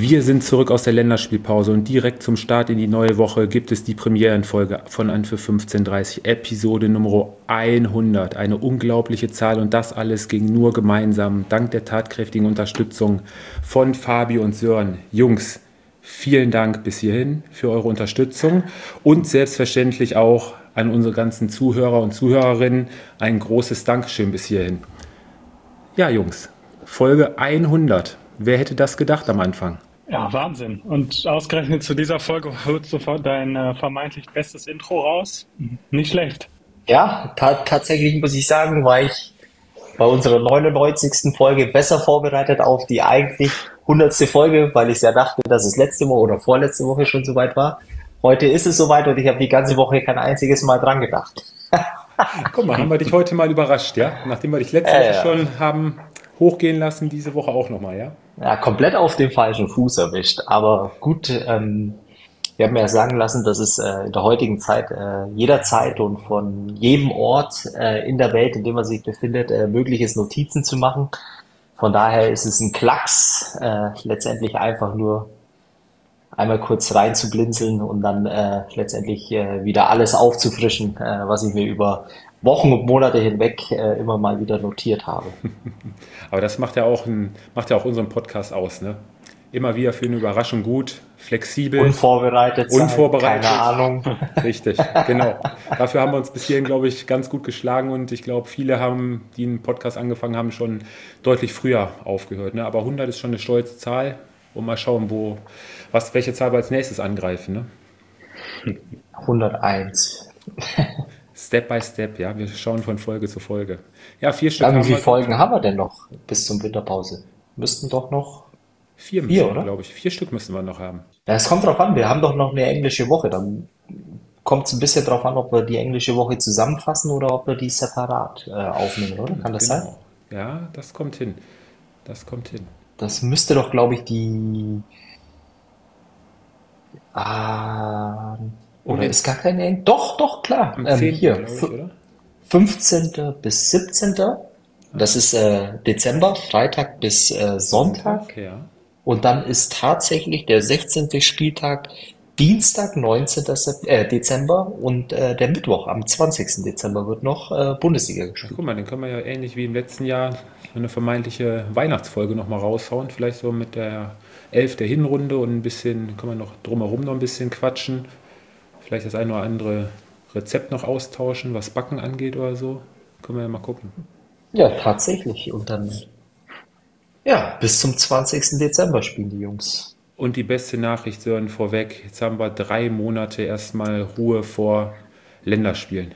Wir sind zurück aus der Länderspielpause und direkt zum Start in die neue Woche gibt es die Premierenfolge von An für 15:30, Episode Nummer 100. Eine unglaubliche Zahl und das alles ging nur gemeinsam, dank der tatkräftigen Unterstützung von Fabi und Sören. Jungs, vielen Dank bis hierhin für eure Unterstützung und selbstverständlich auch an unsere ganzen Zuhörer und Zuhörerinnen ein großes Dankeschön bis hierhin. Ja, Jungs, Folge 100. Wer hätte das gedacht am Anfang? Ja, Wahnsinn. Und ausgerechnet zu dieser Folge holt sofort dein vermeintlich bestes Intro raus. Nicht schlecht. Ja, tatsächlich muss ich sagen, war ich bei unserer 99. Folge besser vorbereitet auf die eigentlich 100. Folge, weil ich ja dachte, dass es letzte Woche oder vorletzte Woche schon soweit war. Heute ist es soweit und ich habe die ganze Woche kein einziges Mal dran gedacht. Guck mal, haben wir dich heute mal überrascht, ja? Nachdem wir dich letzte Woche schon haben hochgehen lassen, diese Woche auch nochmal, ja? Ja, komplett auf den falschen Fuß erwischt. Aber gut, wir haben ja sagen lassen, dass es in der heutigen Zeit jederzeit und von jedem Ort in der Welt, in dem man sich befindet, möglich ist, Notizen zu machen. Von daher ist es ein Klacks, letztendlich einfach nur einmal kurz rein zu blinzeln und dann letztendlich wieder alles aufzufrischen, was ich mir über Wochen und Monate hinweg immer mal wieder notiert habe. Aber das macht ja auch unseren Podcast aus, ne? Immer wieder für eine Überraschung gut, flexibel, Unvorbereitet sein, unvorbereitet. keine Ahnung. Richtig, genau. Dafür haben wir uns bis hierhin, glaube ich, ganz gut geschlagen und ich glaube, viele haben, die einen Podcast angefangen haben, schon deutlich früher aufgehört. Ne? Aber 100 ist schon eine stolze Zahl und mal schauen, welche Zahl wir als nächstes angreifen. Ne? 101. Step by Step, ja. Wir schauen von Folge zu Folge. Ja, 4 Stück Ja, wie haben viele wir. Folgen haben wir denn noch bis zum Winterpause? Müssten doch noch 4 müssen vier, wir, oder? glaube ich. 4 Stück müssen wir noch haben. Ja, es kommt drauf an, wir haben doch noch eine englische Woche. Dann kommt es ein bisschen drauf an, ob wir die englische Woche zusammenfassen oder ob wir die separat aufnehmen, oder? Kann das sein? Genau. Ja, das kommt hin. Das kommt hin. Das müsste doch, glaube ich, die. Ah, Um oder den, ist gar keine Doch, doch, klar. am 10., Hier, glaube ich, oder? 15. bis 17. Das ist Dezember, Freitag bis Sonntag. Ja. Und dann ist tatsächlich der 16. Spieltag Dienstag, 19. Dezember und der Mittwoch am 20. Dezember wird noch Bundesliga Ja, gespielt. guck mal, dann können wir ja ähnlich wie im letzten Jahr so eine vermeintliche Weihnachtsfolge nochmal raushauen. Vielleicht so mit der 11 der Hinrunde und ein bisschen, können wir noch drumherum noch ein bisschen quatschen. Vielleicht das ein oder andere Rezept noch austauschen, was Backen angeht oder so. Können wir ja mal gucken. Ja, tatsächlich. Und dann, ja, bis zum 20. Dezember spielen die Jungs. Und die beste Nachricht, Sören, vorweg. Jetzt haben wir 3 Monate erstmal Ruhe vor Länderspielen.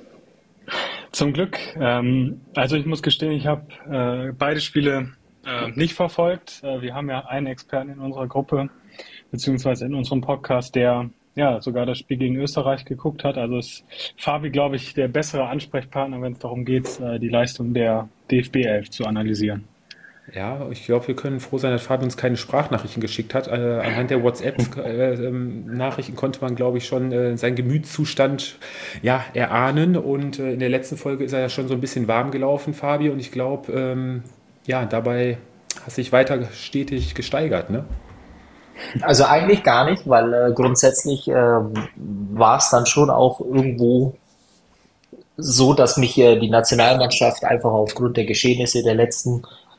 Zum Glück. Also ich muss gestehen, ich habe beide Spiele nicht verfolgt. Wir haben ja einen Experten in unserer Gruppe, beziehungsweise in unserem Podcast, der ja sogar das Spiel gegen Österreich geguckt hat. Also ist Fabi, glaube ich, der bessere Ansprechpartner, wenn es darum geht, die Leistung der DFB 11 zu analysieren. Ja, ich glaube, wir können froh sein, dass Fabi uns keine Sprachnachrichten geschickt hat. Anhand der WhatsApp-Nachrichten konnte man, glaube ich, schon seinen Gemütszustand erahnen. Und in der letzten Folge ist er ja schon so ein bisschen warm gelaufen, Fabi. Und ich glaube, dabei hat sich weiter stetig gesteigert, ne? Also eigentlich gar nicht, weil grundsätzlich war es dann schon auch irgendwo so, dass mich die Nationalmannschaft einfach aufgrund der Geschehnisse der letzten,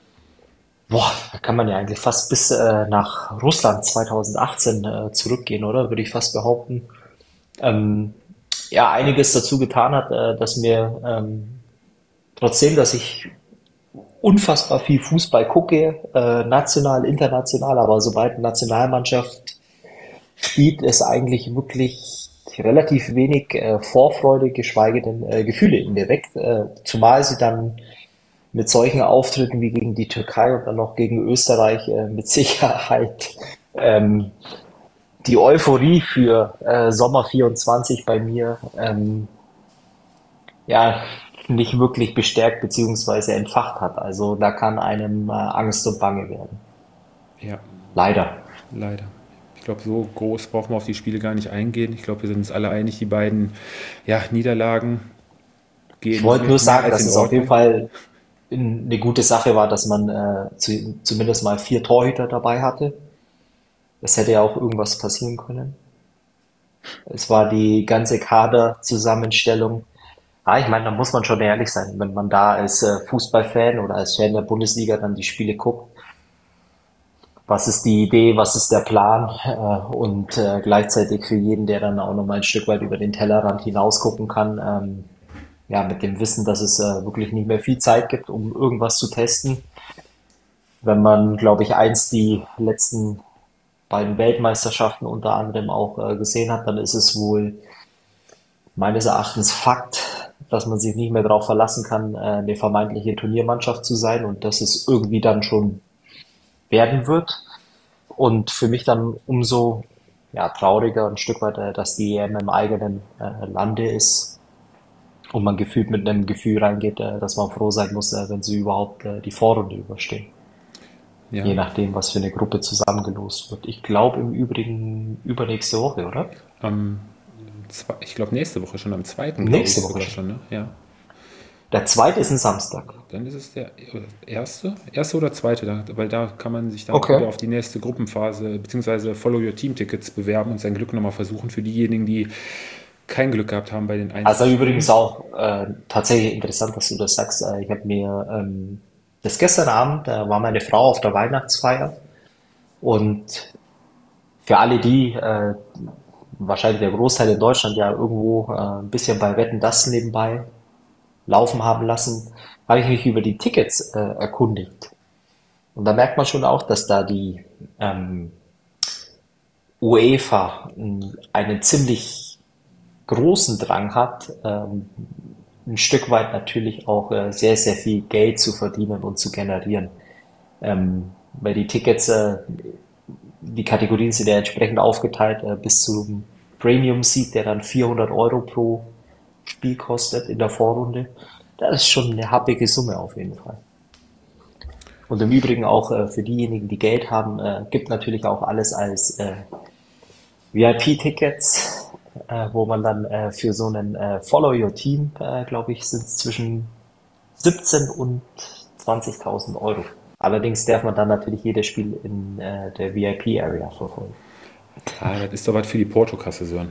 da kann man ja eigentlich fast bis nach Russland 2018 zurückgehen, oder? Würde ich fast behaupten. Ähm, ja, einiges dazu getan hat, dass mir trotzdem, dass ich unfassbar viel Fußball gucke, national, international, aber sobald eine Nationalmannschaft spielt, ist eigentlich wirklich relativ wenig Vorfreude, geschweige denn Gefühle in mir weckt. Zumal sie dann mit solchen Auftritten wie gegen die Türkei und dann noch gegen Österreich mit Sicherheit ähm, die Euphorie für Sommer 24 bei mir ja nicht wirklich bestärkt beziehungsweise entfacht hat. Also da kann einem Angst und Bange werden. Ja, Leider. leider. Ich glaube, so groß brauchen wir auf die Spiele gar nicht eingehen. Ich glaube, wir sind uns alle einig, die beiden Niederlagen Ich gehen wollte nur mehr sagen, als dass in es auf jeden Ordnung. Fall eine gute Sache war, dass man zumindest mal 4 Torhüter dabei hatte. Es hätte ja auch irgendwas passieren können. Es war die ganze Kaderzusammenstellung. Ich meine, da muss man schon ehrlich sein, wenn man da als Fußballfan oder als Fan der Bundesliga dann die Spiele guckt. Was ist die Idee, was ist der Plan? Und gleichzeitig für jeden, der dann auch nochmal ein Stück weit über den Tellerrand hinaus gucken kann, ja, mit dem Wissen, dass es wirklich nicht mehr viel Zeit gibt, um irgendwas zu testen. Wenn man, glaube ich, die letzten beiden Weltmeisterschaften unter anderem auch gesehen hat, dann ist es wohl meines Erachtens Fakt, dass man sich nicht mehr darauf verlassen kann, eine vermeintliche Turniermannschaft zu sein und dass es irgendwie dann schon werden wird. Und für mich dann umso ja, trauriger ein Stück weit, dass die EM im eigenen Lande ist und man gefühlt mit einem Gefühl reingeht, dass man froh sein muss, wenn sie überhaupt die Vorrunde überstehen. Je Ja, nachdem, was für eine Gruppe zusammengelost wird. Ich glaube im Übrigen übernächste Woche, oder? am ich glaube nächste Woche schon, am zweiten, glaube Nächste ich Woche sogar schon. schon, ne? Ja. Der zweite ist ein Samstag. Dann ist es der erste oder zweite, weil da kann man sich dann auch Okay. wieder auf die nächste Gruppenphase bzw. Follow Your Team Tickets bewerben und sein Glück nochmal versuchen für diejenigen, die kein Glück gehabt haben bei den Also übrigens Einzelspielen. auch tatsächlich interessant, dass du das sagst. Ich habe mir das gestern Abend, da war meine Frau auf der Weihnachtsfeier und für alle die, wahrscheinlich der Großteil in Deutschland ja irgendwo ein bisschen bei Wetten das nebenbei laufen haben lassen, habe ich mich über die Tickets erkundigt. Und da merkt man schon auch, dass da die ähm, UEFA einen ziemlich großen Drang hat, ein Stück weit natürlich auch sehr, sehr viel Geld zu verdienen und zu generieren. Weil die Tickets, die Kategorien sind ja entsprechend aufgeteilt bis zum Premium Seat, der dann 400 € pro Spiel kostet in der Vorrunde. Das ist schon eine happige Summe auf jeden Fall. Und im Übrigen auch für diejenigen, die Geld haben, gibt natürlich auch alles als VIP-Tickets, wo man dann für so einen Follow Your Team, glaube ich, sind es zwischen 17 und 20.000 €. Allerdings darf man dann natürlich jedes Spiel in der VIP-Area verfolgen. Ah, das ist doch was für die Portokasse, Sören.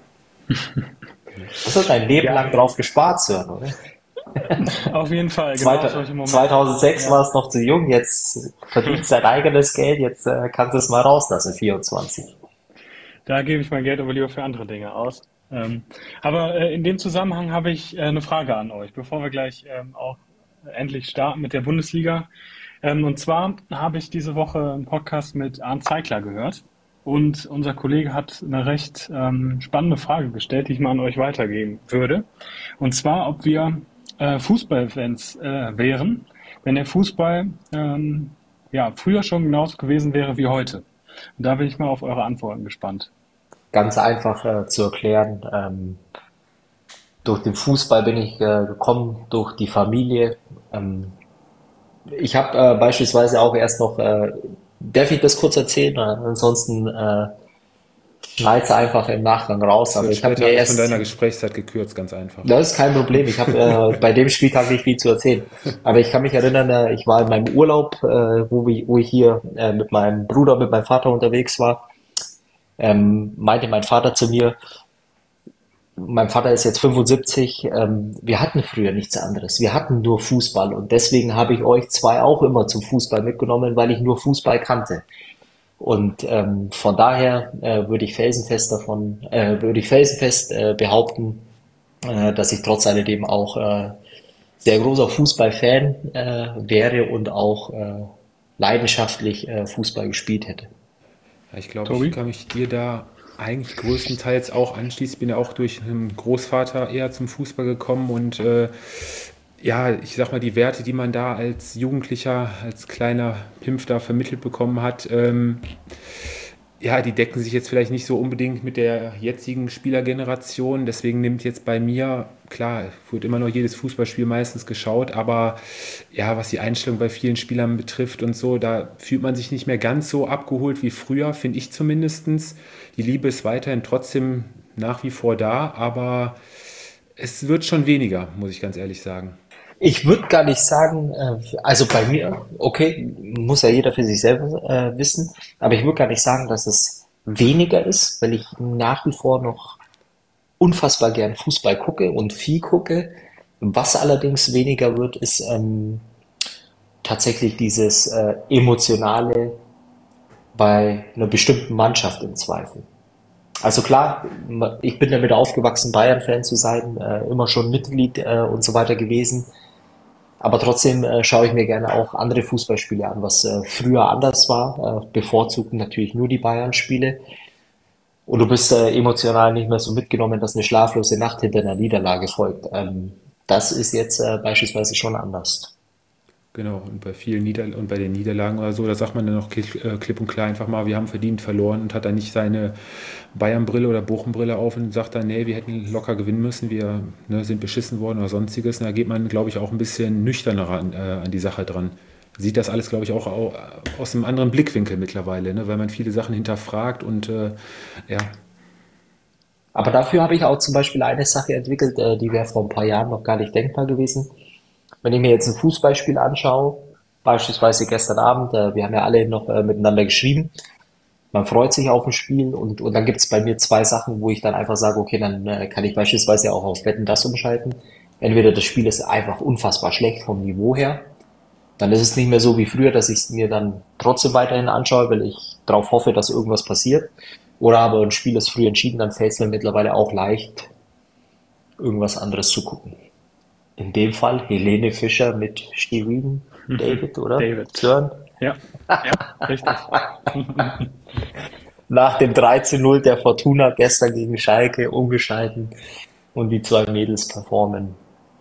Hast du dein Leben Ja, lang drauf gespart, Sören, oder? auf jeden Fall, genau solche Momente. 2006 Ja, war es noch zu jung, jetzt verdienst dein eigenes Geld, jetzt kannst du es mal rauslassen, 24. da gebe ich mein Geld aber lieber für andere Dinge aus. Aber in dem Zusammenhang habe ich eine Frage an euch, bevor wir gleich auch endlich starten mit der Bundesliga. Und zwar habe ich diese Woche einen Podcast mit Arndt Zeigler gehört. Und unser Kollege hat eine recht spannende Frage gestellt, die ich mal an euch weitergeben würde. Und zwar, ob wir Fußballfans wären, wenn der Fußball ja, früher schon genauso gewesen wäre wie heute. Und da bin ich mal auf eure Antworten gespannt. Ganz einfach zu erklären. Durch den Fußball bin ich gekommen, durch die Familie. Ähm, Ich habe beispielsweise auch erst noch, darf ich das kurz erzählen? Ansonsten schneid's einfach im Nachgang raus. Das Aber wird ich habe später mir alles von erst, deiner Gesprächszeit gekürzt, ganz einfach. das ist kein Problem, ich habe bei dem Spieltag nicht viel zu erzählen. Aber ich kann mich erinnern, ich war in meinem Urlaub, wo ich hier mit meinem Bruder, mit meinem Vater unterwegs war. Meinte mein Vater zu mir, mein Vater ist jetzt 75. Wir hatten früher nichts anderes. Wir hatten nur Fußball und deswegen habe ich euch zwei auch immer zum Fußball mitgenommen, weil ich nur Fußball kannte. Und von daher würde ich felsenfest behaupten, dass ich trotz alledem auch sehr großer Fußballfan wäre und auch leidenschaftlich Fußball gespielt hätte. Ja, ich glaube, ich Tobi? kann mich dir da eigentlich größtenteils auch anschließen. Ich bin ja auch durch einen Großvater eher zum Fußball gekommen und ja, ich sag mal, die Werte, die man da als Jugendlicher, als kleiner Pimpf da vermittelt bekommen hat, ja, die decken sich jetzt vielleicht nicht so unbedingt mit der jetzigen Spielergeneration. Deswegen nimmt jetzt bei mir, klar, wird immer noch jedes Fußballspiel meistens geschaut, aber ja, was die Einstellung bei vielen Spielern betrifft und so, da fühlt man sich nicht mehr ganz so abgeholt wie früher, finde ich zumindestens. Die Liebe ist weiterhin trotzdem nach wie vor da, aber es wird schon weniger, muss ich ganz ehrlich sagen. Ich würde gar nicht sagen, also bei mir, okay, muss ja jeder für sich selber wissen, aber ich würde gar nicht sagen, dass es weniger ist, weil ich nach wie vor noch unfassbar gern Fußball gucke und viel gucke. Was allerdings weniger wird, ist tatsächlich dieses Emotionale bei einer bestimmten Mannschaft im Zweifel. Also klar, ich bin damit aufgewachsen, Bayern-Fan zu sein, immer schon Mitglied und so weiter gewesen. Aber trotzdem schaue ich mir gerne auch andere Fußballspiele an, was früher anders war. Bevorzugt natürlich nur die Bayern-Spiele. Und du bist emotional nicht mehr so mitgenommen, dass eine schlaflose Nacht hinter einer Niederlage folgt. Das ist jetzt beispielsweise schon anders. Genau, und bei vielen und bei den Niederlagen oder so, da sagt man dann noch klipp und klar einfach mal, wir haben verdient verloren und hat dann nicht seine Bayern-Brille oder Bochum-Brille auf und sagt dann, nee, wir hätten locker gewinnen müssen, wir sind beschissen worden oder sonstiges. Und da geht man, glaube ich, auch ein bisschen nüchterner an die Sache dran. Sieht das alles, glaube ich, auch aus einem anderen Blickwinkel mittlerweile, ne? Weil man viele Sachen hinterfragt und ja, Aber dafür habe ich auch zum Beispiel eine Sache entwickelt, die wäre vor ein paar Jahren noch gar nicht denkbar gewesen. Wenn ich mir jetzt ein Fußballspiel anschaue, beispielsweise gestern Abend, wir haben ja alle noch miteinander geschrieben, man freut sich auf ein Spiel und dann gibt es bei mir zwei Sachen, wo ich dann einfach sage, okay, dann kann ich beispielsweise auch auf Wetten das umschalten. Entweder das Spiel ist einfach unfassbar schlecht vom Niveau her, dann ist es nicht mehr so wie früher, dass ich es mir dann trotzdem weiterhin anschaue, weil ich darauf hoffe, dass irgendwas passiert. Oder aber ein Spiel ist früh entschieden, dann fällt es mir mittlerweile auch leicht, irgendwas anderes zu gucken. In dem Fall Helene Fischer mit Shirin David, oder? David. Sören? Ja, ja, richtig. Nach dem 13:0 der Fortuna gestern gegen Schalke umgeschalten und die zwei Mädels performen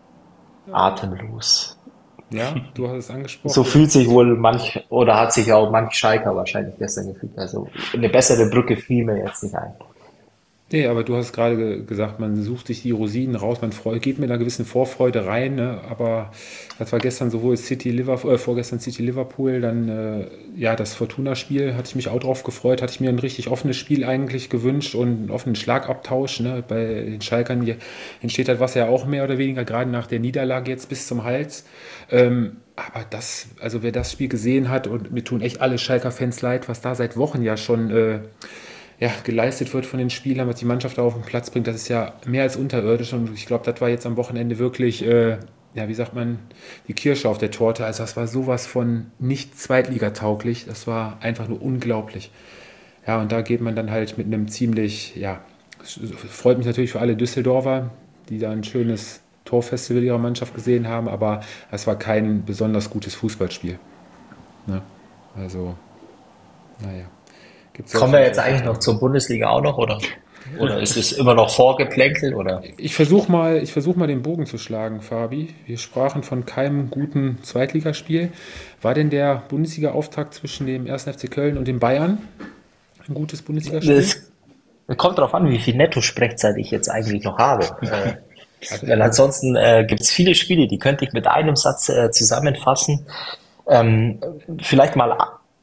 atemlos. ja, du hast es So angesprochen. fühlt sich wohl manch, oder hat sich auch manch Schalker wahrscheinlich gestern gefühlt. Also eine bessere Brücke fiel mir jetzt nicht ein. Nee, aber du hast gerade gesagt, man sucht sich die Rosinen raus, geht mit einer gewissen Vorfreude rein, ne? Aber das war gestern sowohl vorgestern City Liverpool, dann ja das Fortuna-Spiel, hatte ich mich auch drauf gefreut, hatte ich mir ein richtig offenes Spiel eigentlich gewünscht und einen offenen Schlagabtausch, ne? Bei den Schalkern hier entsteht halt was ja auch mehr oder weniger, gerade nach der Niederlage jetzt bis zum Hals. Aber also wer das Spiel gesehen hat, und mir tun echt alle Schalker-Fans leid, was da seit Wochen ja schon ja, geleistet wird von den Spielern, was die Mannschaft da auf den Platz bringt, das ist ja mehr als unterirdisch. Und ich glaube, das war jetzt am Wochenende wirklich, ja, wie sagt man, die Kirsche auf der Torte. Also das war sowas von nicht zweitligatauglich. Das war einfach nur unglaublich. Ja, und da geht man dann halt mit einem ziemlich, ja, freut mich natürlich für alle Düsseldorfer, die da ein schönes Torfestival ihrer Mannschaft gesehen haben, aber es war kein besonders gutes Fußballspiel. Ne? Also, naja. Gibt es Kommen wir solche, jetzt solche eigentlich noch Tage. zur Bundesliga auch noch, oder? Oder ist es immer noch Vorgeplänkel, oder? Ich versuch mal den Bogen zu schlagen, Fabi. Wir sprachen von keinem guten Zweitligaspiel. War denn der Bundesliga-Auftakt zwischen dem 1. FC Köln und den Bayern ein gutes Bundesligaspiel? Das kommt darauf an, wie viel Netto-Sprechzeit ich jetzt eigentlich noch habe. Also, Weil ansonsten gibt es viele Spiele, die könnte ich mit einem Satz zusammenfassen. Ähm, Vielleicht mal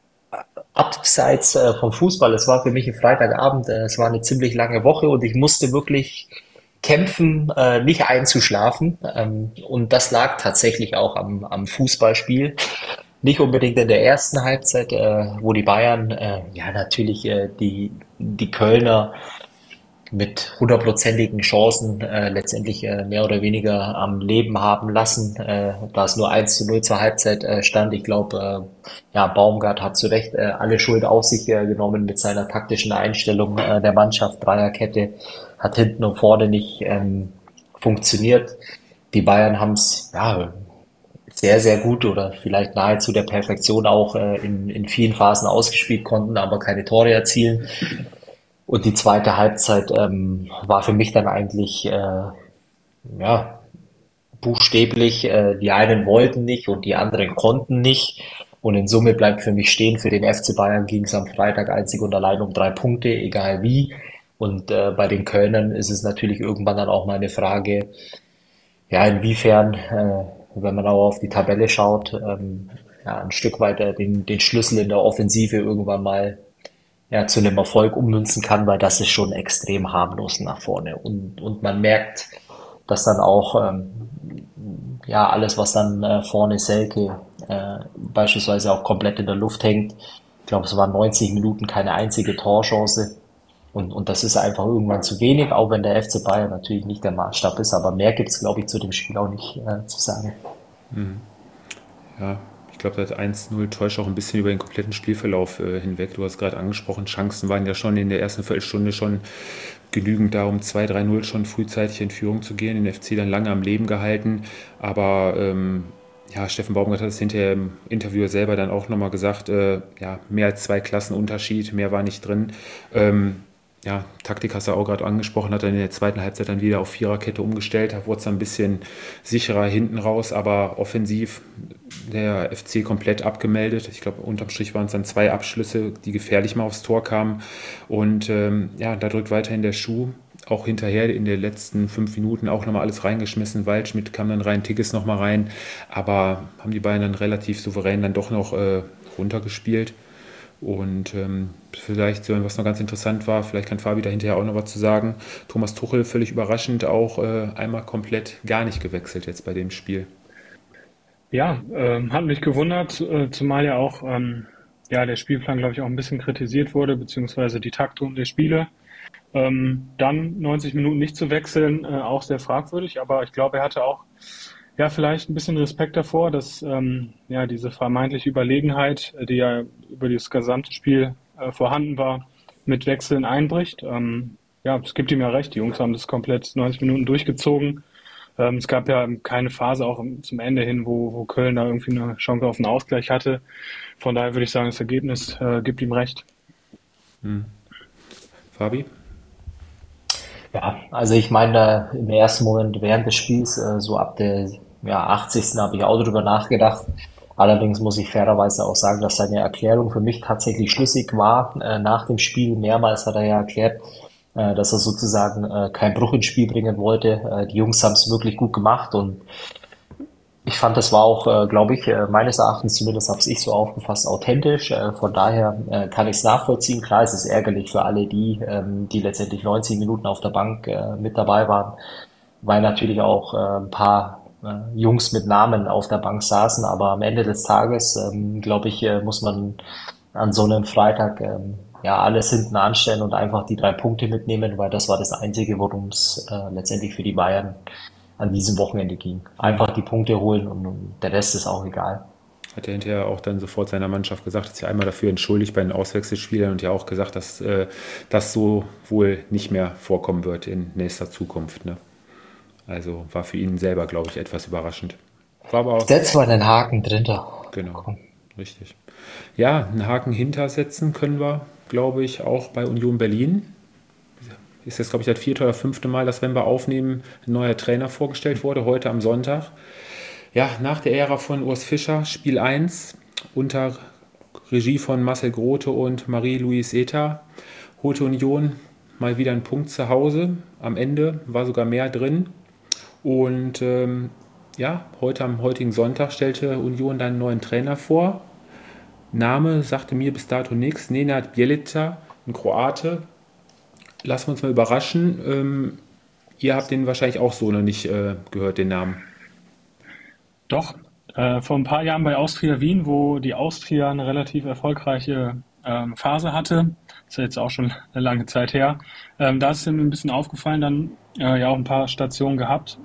abseits vom Fußball. Es war für mich ein Freitagabend. Es war eine ziemlich lange Woche und ich musste wirklich kämpfen, nicht einzuschlafen. Und das lag tatsächlich auch am Fußballspiel. Nicht unbedingt in der ersten Halbzeit, wo die Bayern, ja natürlich die Kölner mit hundertprozentigen Chancen letztendlich mehr oder weniger am Leben haben lassen, da es nur 1:0 zur Halbzeit stand. Ich glaube, ja, Baumgart hat zu Recht alle Schuld auf sich genommen mit seiner taktischen Einstellung der Mannschaft. Dreierkette hat hinten und vorne nicht funktioniert. Die Bayern haben es ja sehr, sehr gut oder vielleicht nahezu der Perfektion auch in vielen Phasen ausgespielt, konnten aber keine Tore erzielen. Und die zweite Halbzeit war für mich dann eigentlich ja, buchstäblich, die einen wollten nicht und die anderen konnten nicht. Und in Summe bleibt für mich stehen, für den FC Bayern ging es am Freitag einzig und allein um 3 Punkte, egal wie. Und bei den Kölnern ist es natürlich irgendwann dann auch mal eine Frage, ja, inwiefern, wenn man auch auf die Tabelle schaut, ja, ein Stück weit den Schlüssel in der Offensive irgendwann mal ja, zu einem Erfolg ummünzen kann, weil das ist schon extrem harmlos nach vorne. Und man merkt, dass dann auch ja, alles, was dann vorne Selke beispielsweise auch komplett in der Luft hängt. Ich glaube, es waren 90 Minuten keine einzige Torchance. Und das ist einfach irgendwann zu wenig, auch wenn der FC Bayern natürlich nicht der Maßstab ist. Aber mehr gibt es, glaube ich, zu dem Spiel auch nicht zu sagen. Ja, ich glaube, das 1:0 täuscht auch ein bisschen über den kompletten Spielverlauf hinweg. Du hast gerade angesprochen, Chancen waren ja schon in der ersten Viertelstunde schon genügend da, um 2-3-0 schon frühzeitig in Führung zu gehen, den FC dann lange am Leben gehalten. Aber ja, Steffen Baumgart hat es hinterher im Interview selber dann auch nochmal gesagt, ja, mehr als 2 Klassenunterschied, mehr war nicht drin. Ja, Taktik hast du auch gerade angesprochen, hat dann in der zweiten Halbzeit dann wieder auf Viererkette umgestellt, da wurde es dann ein bisschen sicherer hinten raus, aber offensiv der FC komplett abgemeldet. Ich glaube, unterm Strich waren es dann 2 Abschlüsse, die gefährlich mal aufs Tor kamen. Und ja, da drückt weiterhin der Schuh. Auch hinterher in den letzten 5 Minuten auch nochmal alles reingeschmissen. Waldschmidt kam dann rein, Tigges nochmal rein. Aber haben die beiden dann relativ souverän dann doch noch runtergespielt. Und vielleicht, was noch ganz interessant war, vielleicht kann Fabi da hinterher auch noch was zu sagen. Thomas Tuchel völlig überraschend auch einmal komplett gar nicht gewechselt jetzt bei dem Spiel. Ja, hat mich gewundert, zumal ja auch ja, der Spielplan, glaube ich, auch ein bisschen kritisiert wurde, beziehungsweise die Taktung der Spiele. Dann 90 Minuten nicht zu wechseln, auch sehr fragwürdig, aber ich glaube, er hatte auch ja vielleicht ein bisschen Respekt davor, dass ja diese vermeintliche Überlegenheit, die ja über das gesamte Spiel vorhanden war, mit Wechseln einbricht. Ja, es gibt ihm ja recht, die Jungs haben das komplett 90 Minuten durchgezogen. Es gab ja keine Phase auch zum Ende hin, wo Köln da irgendwie eine Chance auf einen Ausgleich hatte. Von daher würde ich sagen, das Ergebnis gibt ihm recht. Fabi? Ja, also ich meine, im ersten Moment während des Spiels, so ab der ja, 80. habe ich auch drüber nachgedacht. Allerdings muss ich fairerweise auch sagen, dass seine Erklärung für mich tatsächlich schlüssig war. Nach dem Spiel mehrmals hat er ja erklärt, dass er sozusagen keinen Bruch ins Spiel bringen wollte. Die Jungs haben es wirklich gut gemacht und ich fand, das war auch, glaube ich, meines Erachtens, zumindest habe ich so aufgefasst, authentisch. Von daher kann ich es nachvollziehen. Klar, es ist ärgerlich für alle die, die letztendlich 90 Minuten auf der Bank mit dabei waren, weil natürlich auch ein paar Jungs mit Namen auf der Bank saßen. Aber am Ende des Tages, glaube ich, muss man an so einem Freitag ja alles hinten anstellen und einfach die 3 Punkte mitnehmen, weil das war das Einzige, worum es letztendlich für die Bayern an diesem Wochenende ging. Einfach die Punkte holen und der Rest ist auch egal. Hat er hinterher auch dann sofort seiner Mannschaft gesagt, hat sich einmal dafür entschuldigt bei den Auswechselspielern und ja auch gesagt, dass das so wohl nicht mehr vorkommen wird in nächster Zukunft. Ne? Also war für ihn selber, glaube ich, etwas überraschend. War aber auch, Setz mal einen Haken drunter. genau, Komm. richtig. Ja, einen Haken hintersetzen können wir, glaube ich, auch bei Union Berlin. Ist jetzt, glaube ich, das 4. oder 5. Mal, dass, wenn wir aufnehmen, ein neuer Trainer vorgestellt wurde, heute am Sonntag. Ja, nach der Ära von Urs Fischer, Spiel 1 unter Regie von Marcel Grote und Marie-Louise Eta, holte Union mal wieder einen Punkt zu Hause. Am Ende war sogar mehr drin. Und ja, heute am heutigen Sonntag stellte Union dann einen neuen Trainer vor. Name sagte mir bis dato nichts. Nenad Bjelica, ein Kroate. Lassen wir uns mal überraschen. Ihr habt den wahrscheinlich auch so noch nicht gehört, den Namen. Doch, vor ein paar Jahren bei Austria Wien, wo die Austria eine relativ erfolgreiche Phase hatte, ist ja jetzt auch schon eine lange Zeit her, da ist ihm ein bisschen aufgefallen, dann ja auch ein paar Stationen gehabt.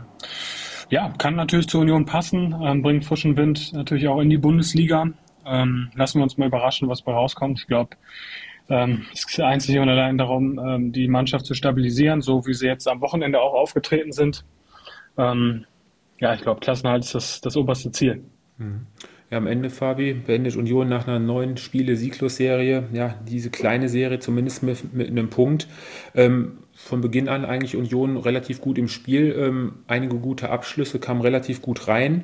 Ja, kann natürlich zur Union passen, bringt frischen Wind natürlich auch in die Bundesliga. Lassen wir uns mal überraschen, was bei rauskommt. Ich glaube, es geht einzig und allein darum, die Mannschaft zu stabilisieren, so wie sie jetzt am Wochenende auch aufgetreten sind. Ähm, ja, ich glaube, Klassenerhalt ist das oberste Ziel. Ja, am Ende, Fabi, beendet Union nach einer 9 Spiele-Sieglos-Serie, ja, diese kleine Serie zumindest mit einem Punkt. Von Beginn an eigentlich Union relativ gut im Spiel. Einige gute Abschlüsse kamen relativ gut rein.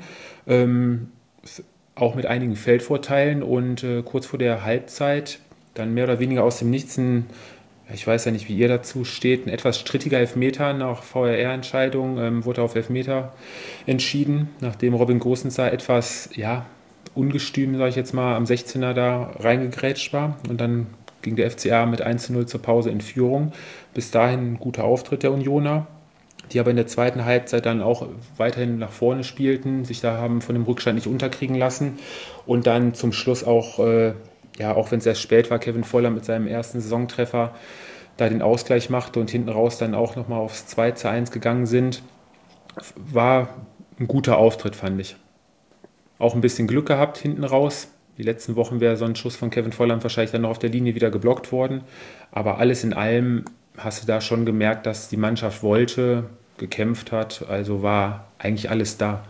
Auch mit einigen Feldvorteilen und kurz vor der Halbzeit dann mehr oder weniger aus dem Nichts ich weiß ja nicht, wie ihr dazu steht, ein etwas strittiger Elfmeter nach VAR-Entscheidung wurde auf Elfmeter entschieden, nachdem Robin Gosens etwas, ja, ungestüm, sage ich jetzt mal, am 16er da reingegrätscht war und dann ging der FCA mit 1:0 zur Pause in Führung. Bis dahin ein guter Auftritt der Unioner. die aber in der zweiten Halbzeit dann auch weiterhin nach vorne spielten, sich da haben von dem Rückstand nicht unterkriegen lassen und dann zum Schluss auch, ja, auch wenn es erst spät war, Kevin Voller mit seinem ersten Saisontreffer da den Ausgleich machte und hinten raus dann auch nochmal aufs 2:1 gegangen sind. War ein guter Auftritt, fand ich. Auch ein bisschen Glück gehabt hinten raus. Die letzten Wochen wäre so ein Schuss von Kevin Volland wahrscheinlich dann noch auf der Linie wieder geblockt worden. Aber alles in allem hast du da schon gemerkt, dass die Mannschaft wollte, gekämpft hat. Also war eigentlich alles da,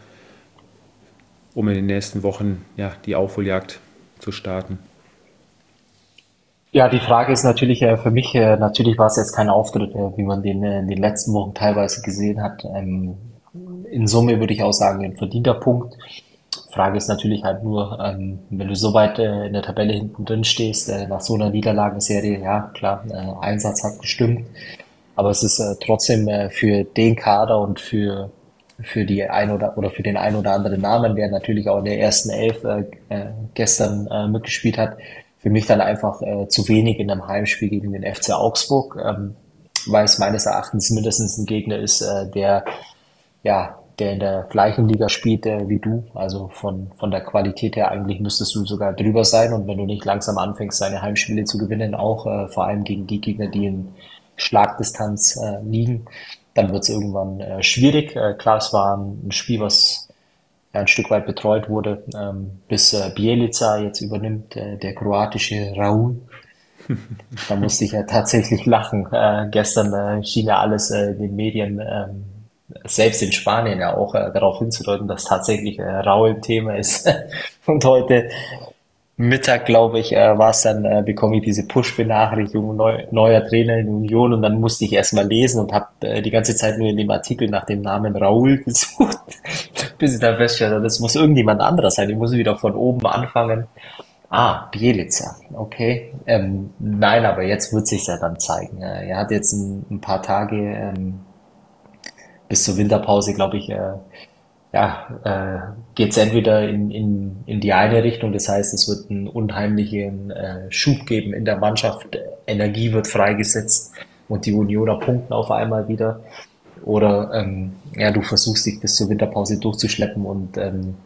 um in den nächsten Wochen ja, die Aufholjagd zu starten. Ja, die Frage ist natürlich für mich, natürlich war es jetzt kein Auftritt, wie man den in den letzten Wochen teilweise gesehen hat. In Summe würde ich auch sagen, ein verdienter Punkt. Frage ist natürlich halt nur, wenn du so weit in der Tabelle hinten drin stehst, nach so einer Niederlagenserie, ja klar, Einsatz hat gestimmt, aber es ist trotzdem für den Kader und für die ein oder für den ein oder anderen Namen, der natürlich auch in der ersten Elf gestern mitgespielt hat, für mich dann einfach zu wenig in einem Heimspiel gegen den FC Augsburg, weil es meines Erachtens mindestens ein Gegner ist, der in der gleichen Liga spielt wie du. Also von der Qualität her eigentlich müsstest du sogar drüber sein. Und wenn du nicht langsam anfängst, deine Heimspiele zu gewinnen, auch vor allem gegen die Gegner, die in Schlagdistanz liegen, dann wird es irgendwann schwierig. Klar, es war ein Spiel, was ja, ein Stück weit betreut wurde, bis Bjelica jetzt übernimmt, der kroatische Raul. Da musste ich ja tatsächlich lachen. Gestern schien ja alles in den Medien, selbst in Spanien ja auch darauf hinzudeuten, dass tatsächlich Raul ein Thema ist. Und heute Mittag, glaube ich, war es dann, bekomme ich diese Push-Benachrichtigung, neuer Trainer in Union und dann musste ich erst mal lesen und habe die ganze Zeit nur in dem Artikel nach dem Namen Raul gesucht, bis ich dann feststelle, das muss irgendjemand anderes sein. Ich muss wieder von oben anfangen. Ah, Bjelica, okay. Nein, aber jetzt wird sich ja dann zeigen. Er hat jetzt ein paar Tage bis zur Winterpause, glaube ich, geht es entweder in die eine Richtung, das heißt, es wird einen unheimlichen Schub geben in der Mannschaft, Energie wird freigesetzt und die Unioner punkten auf einmal wieder. Oder ja, du versuchst dich bis zur Winterpause durchzuschleppen und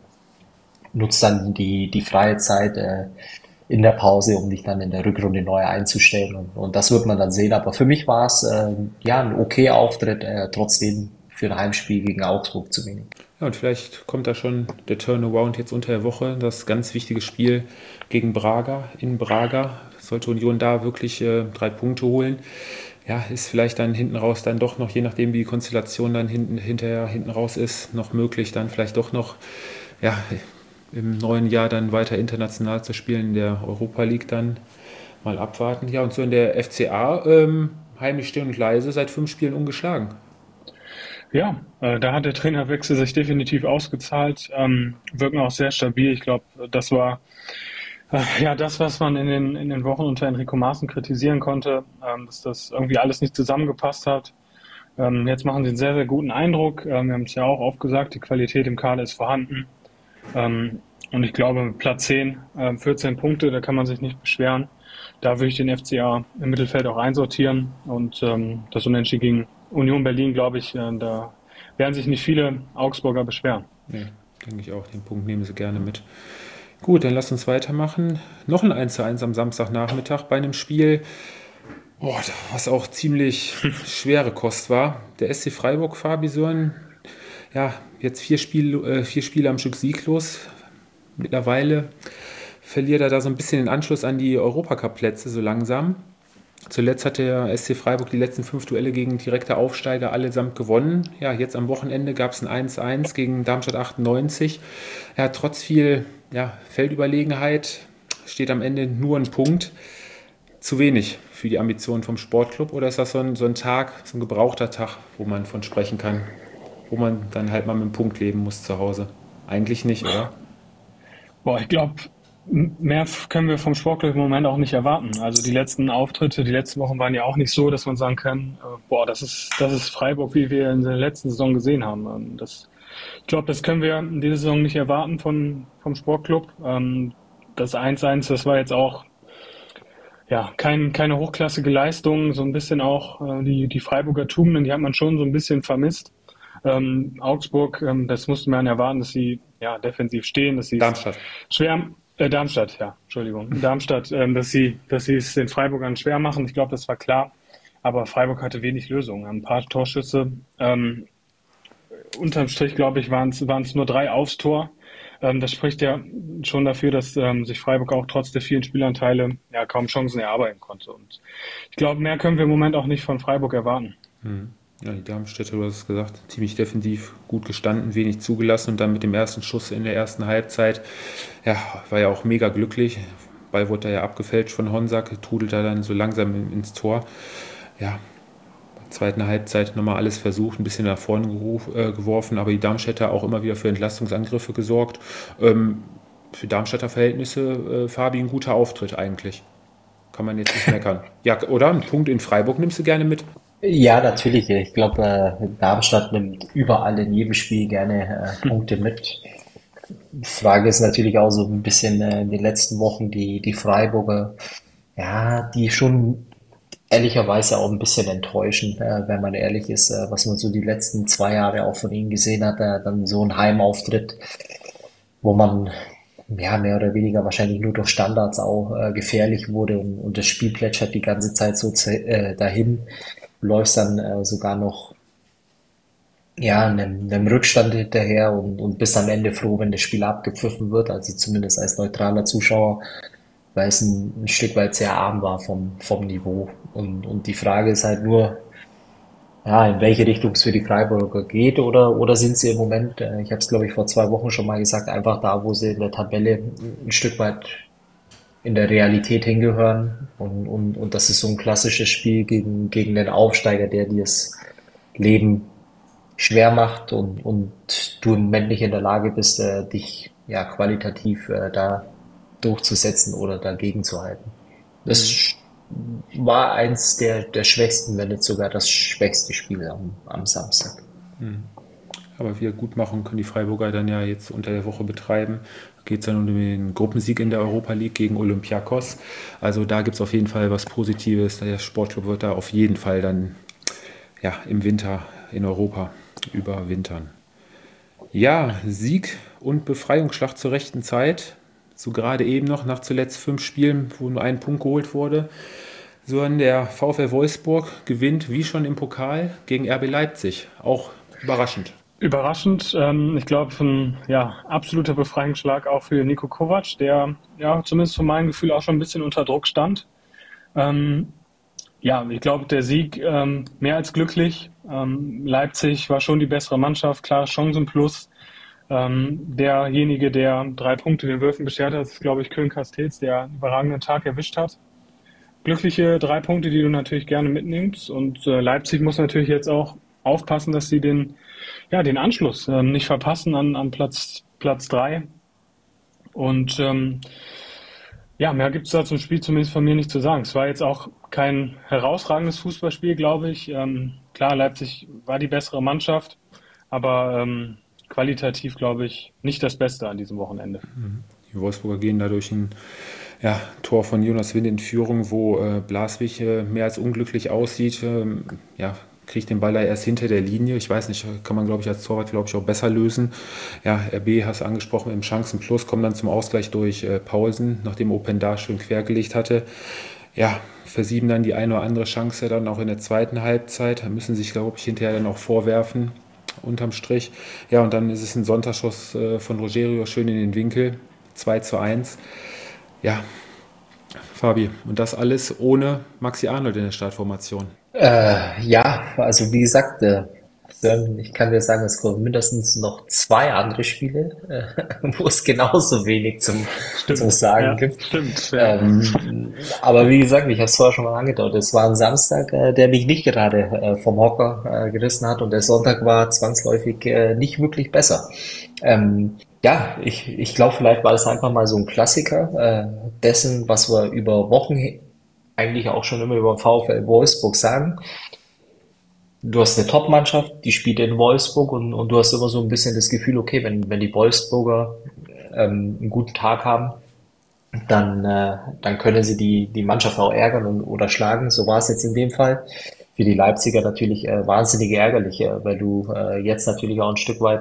nutzt dann die freie Zeit in der Pause, um dich dann in der Rückrunde neu einzustellen. Und das wird man dann sehen. Aber für mich war es ja ein okay Auftritt, trotzdem für ein Heimspiel gegen Augsburg zu wenig. Ja, und vielleicht kommt da schon der Turnaround jetzt unter der Woche. Das ganz wichtige Spiel gegen Braga in Braga. Sollte Union da wirklich 3 Punkte holen. Ja, ist vielleicht dann hinten raus dann doch noch, je nachdem wie die Konstellation dann hinten raus ist, noch möglich, dann vielleicht doch noch ja, im neuen Jahr dann weiter international zu spielen, in der Europa League dann mal abwarten. Ja, und so in der FCA, heimlich still und leise, seit 5 Spielen ungeschlagen. Ja, da hat der Trainerwechsel sich definitiv ausgezahlt, wirken auch sehr stabil. Ich glaube, das war ja das, was man in den Wochen unter Enrico Maaßen kritisieren konnte, dass das irgendwie alles nicht zusammengepasst hat. Jetzt machen sie einen sehr, sehr guten Eindruck. Wir haben es ja auch oft gesagt, die Qualität im Kader ist vorhanden. Und ich glaube, mit Platz 10, 14 Punkte, da kann man sich nicht beschweren. Da würde ich den FCA im Mittelfeld auch einsortieren. Und das Unentschieden gegen Union Berlin, glaube ich, da werden sich nicht viele Augsburger beschweren. Ja, denke ich auch. Den Punkt nehmen sie gerne mit. Gut, dann lass uns weitermachen. Noch ein 1:1 am Samstagnachmittag bei einem Spiel, was auch ziemlich schwere Kost war. Der SC Freiburg, Fabi Sören, ja, jetzt 4 Spiele am Stück sieglos. Mittlerweile verliert er da so ein bisschen den Anschluss an die Europacup-Plätze so langsam. Zuletzt hat der SC Freiburg die letzten 5 Duelle gegen direkte Aufsteiger allesamt gewonnen. Ja, jetzt am Wochenende gab es ein 1:1 gegen Darmstadt 98. Ja, trotz viel Feldüberlegenheit steht am Ende nur ein Punkt. Zu wenig für die Ambitionen vom Sportclub? Oder ist das so ein Tag, so ein gebrauchter Tag, wo man von sprechen kann? Wo man dann halt mal mit einem Punkt leben muss zu Hause? Eigentlich nicht, oder? Boah, ich glaube, mehr können wir vom Sportclub im Moment auch nicht erwarten. Also die letzten Auftritte, die letzten Wochen waren ja auch nicht so, dass man sagen kann, das ist Freiburg, wie wir in der letzten Saison gesehen haben. Ich glaube, das können wir in dieser Saison nicht erwarten vom Sportclub. Das 1:1, das war jetzt auch ja, keine hochklassige Leistung, so ein bisschen auch die Freiburger Tugenden, die hat man schon so ein bisschen vermisst. Augsburg, das musste man erwarten, dass sie ja defensiv stehen, dass sie es Darmstadt. schwer, Darmstadt, ja, Entschuldigung, Darmstadt, dass sie es den Freiburgern schwer machen. Ich glaube, das war klar. Aber Freiburg hatte wenig Lösungen. Ein paar Torschüsse. Unterm Strich, glaube ich, waren es nur 3 aufs Tor. Das spricht ja schon dafür, dass sich Freiburg auch trotz der vielen Spielanteile ja kaum Chancen erarbeiten konnte. Und ich glaube, mehr können wir im Moment auch nicht von Freiburg erwarten. Ja, die Darmstädter, du hast es gesagt, ziemlich defensiv gut gestanden, wenig zugelassen und dann mit dem ersten Schuss in der ersten Halbzeit, ja, war ja auch mega glücklich. Ball wurde da ja abgefälscht von Honsack, trudelt da dann so langsam ins Tor. Ja, zweiten Halbzeit nochmal alles versucht, ein bisschen nach vorne geworfen, aber die Darmstädter auch immer wieder für Entlastungsangriffe gesorgt. Für Darmstädter Verhältnisse, Fabi, ein guter Auftritt eigentlich. Kann man jetzt nicht meckern. Ja, oder? Einen Punkt in Freiburg nimmst du gerne mit? Ja, natürlich. Ich glaube, Darmstadt nimmt überall in jedem Spiel gerne Punkte mit. Die Frage ist natürlich auch so ein bisschen in den letzten Wochen die Freiburger, ja, die schon ehrlicherweise auch ein bisschen enttäuschen, wenn man ehrlich ist, was man so die letzten 2 Jahre auch von ihnen gesehen hat, dann so ein Heimauftritt, wo man ja mehr oder weniger wahrscheinlich nur durch Standards auch gefährlich wurde und das Spiel plätschert die ganze Zeit so dahin, du läufst dann sogar noch ja, einem Rückstand hinterher und bist am Ende froh, wenn das Spiel abgepfiffen wird, also zumindest als neutraler Zuschauer, weil es ein Stück weit sehr arm war vom Niveau. Und die Frage ist halt nur, ja, in welche Richtung es für die Freiburger geht oder sind sie im Moment, ich habe es glaube ich vor 2 Wochen schon mal gesagt, einfach da, wo sie in der Tabelle ein Stück weit in der Realität hingehören und das ist so ein klassisches Spiel gegen den Aufsteiger, der dir das Leben schwer macht und du im Moment nicht in der Lage bist, dich ja qualitativ da durchzusetzen oder dagegen zu halten. Das war eins der schwächsten, wenn nicht sogar das schwächste Spiel am Samstag. Aber Wiedergutmachung können die Freiburger dann ja jetzt unter der Woche betreiben. Geht es dann um den Gruppensieg in der Europa League gegen Olympiakos. Also da gibt es auf jeden Fall was Positives. Der Sportclub wird da auf jeden Fall dann ja, im Winter in Europa überwintern. Ja, Sieg und Befreiungsschlacht zur rechten Zeit. So gerade eben noch nach zuletzt 5 Spielen, wo nur ein Punkt geholt wurde. So an der VfL Wolfsburg gewinnt wie schon im Pokal gegen RB Leipzig. Auch überraschend. Überraschend, ich glaube, ein ja, absoluter Befreiungsschlag auch für Niko Kovac, der ja zumindest von meinem Gefühl auch schon ein bisschen unter Druck stand. Ähm, ja, ich glaube, der Sieg mehr als glücklich. Leipzig war schon die bessere Mannschaft, klares Chancenplus. Derjenige, der 3 Punkte den Wölfen beschert hat, ist, glaube ich, Köln Castells, der einen überragenden Tag erwischt hat. Glückliche 3 Punkte, die du natürlich gerne mitnimmst. Und Leipzig muss natürlich jetzt auch aufpassen, dass sie den Anschluss nicht verpassen an Platz 3. Und ja, mehr gibt es da zum Spiel zumindest von mir nicht zu sagen. Es war jetzt auch kein herausragendes Fußballspiel, glaube ich. Klar, Leipzig war die bessere Mannschaft, aber qualitativ, glaube ich, nicht das Beste an diesem Wochenende. Die Wolfsburger gehen dadurch ein Tor von Jonas Wind in Führung, wo Blaswig mehr als unglücklich aussieht. Kriegt den Ball da erst hinter der Linie. Ich weiß nicht, kann man, glaube ich, als Torwart, glaube ich, auch besser lösen. Ja, RB, hast du angesprochen, im Chancenplus, kommt dann zum Ausgleich durch Paulsen, nachdem Openda schön quergelegt hatte. Ja, versieben dann die eine oder andere Chance dann auch in der zweiten Halbzeit. Da müssen sich, glaube ich, hinterher dann auch vorwerfen, unterm Strich. Ja, und dann ist es ein Sonntagsschuss von Rogerio schön in den Winkel, 2:1. Ja, Fabi, und das alles ohne Maxi Arnold in der Startformation. Ja, also wie gesagt, Sören, ich kann dir sagen, es kommen mindestens noch 2 andere Spiele, wo es genauso wenig zum Stimmt, Sagen ja, gibt. stimmt, ja. Aber wie gesagt, ich habe es vorher schon mal angedeutet, es war ein Samstag, der mich nicht gerade vom Hocker gerissen hat und der Sonntag war zwangsläufig nicht wirklich besser. Ja, ich glaube, vielleicht war es einfach mal so ein Klassiker dessen, was wir über Wochen eigentlich auch schon immer über den VfL Wolfsburg sagen. Du hast eine Top-Mannschaft, die spielt in Wolfsburg und du hast immer so ein bisschen das Gefühl, okay, wenn die Wolfsburger einen guten Tag haben, dann können sie die Mannschaft auch ärgern oder schlagen. So war es jetzt in dem Fall. Für die Leipziger natürlich wahnsinnig ärgerlich, weil du jetzt natürlich auch ein Stück weit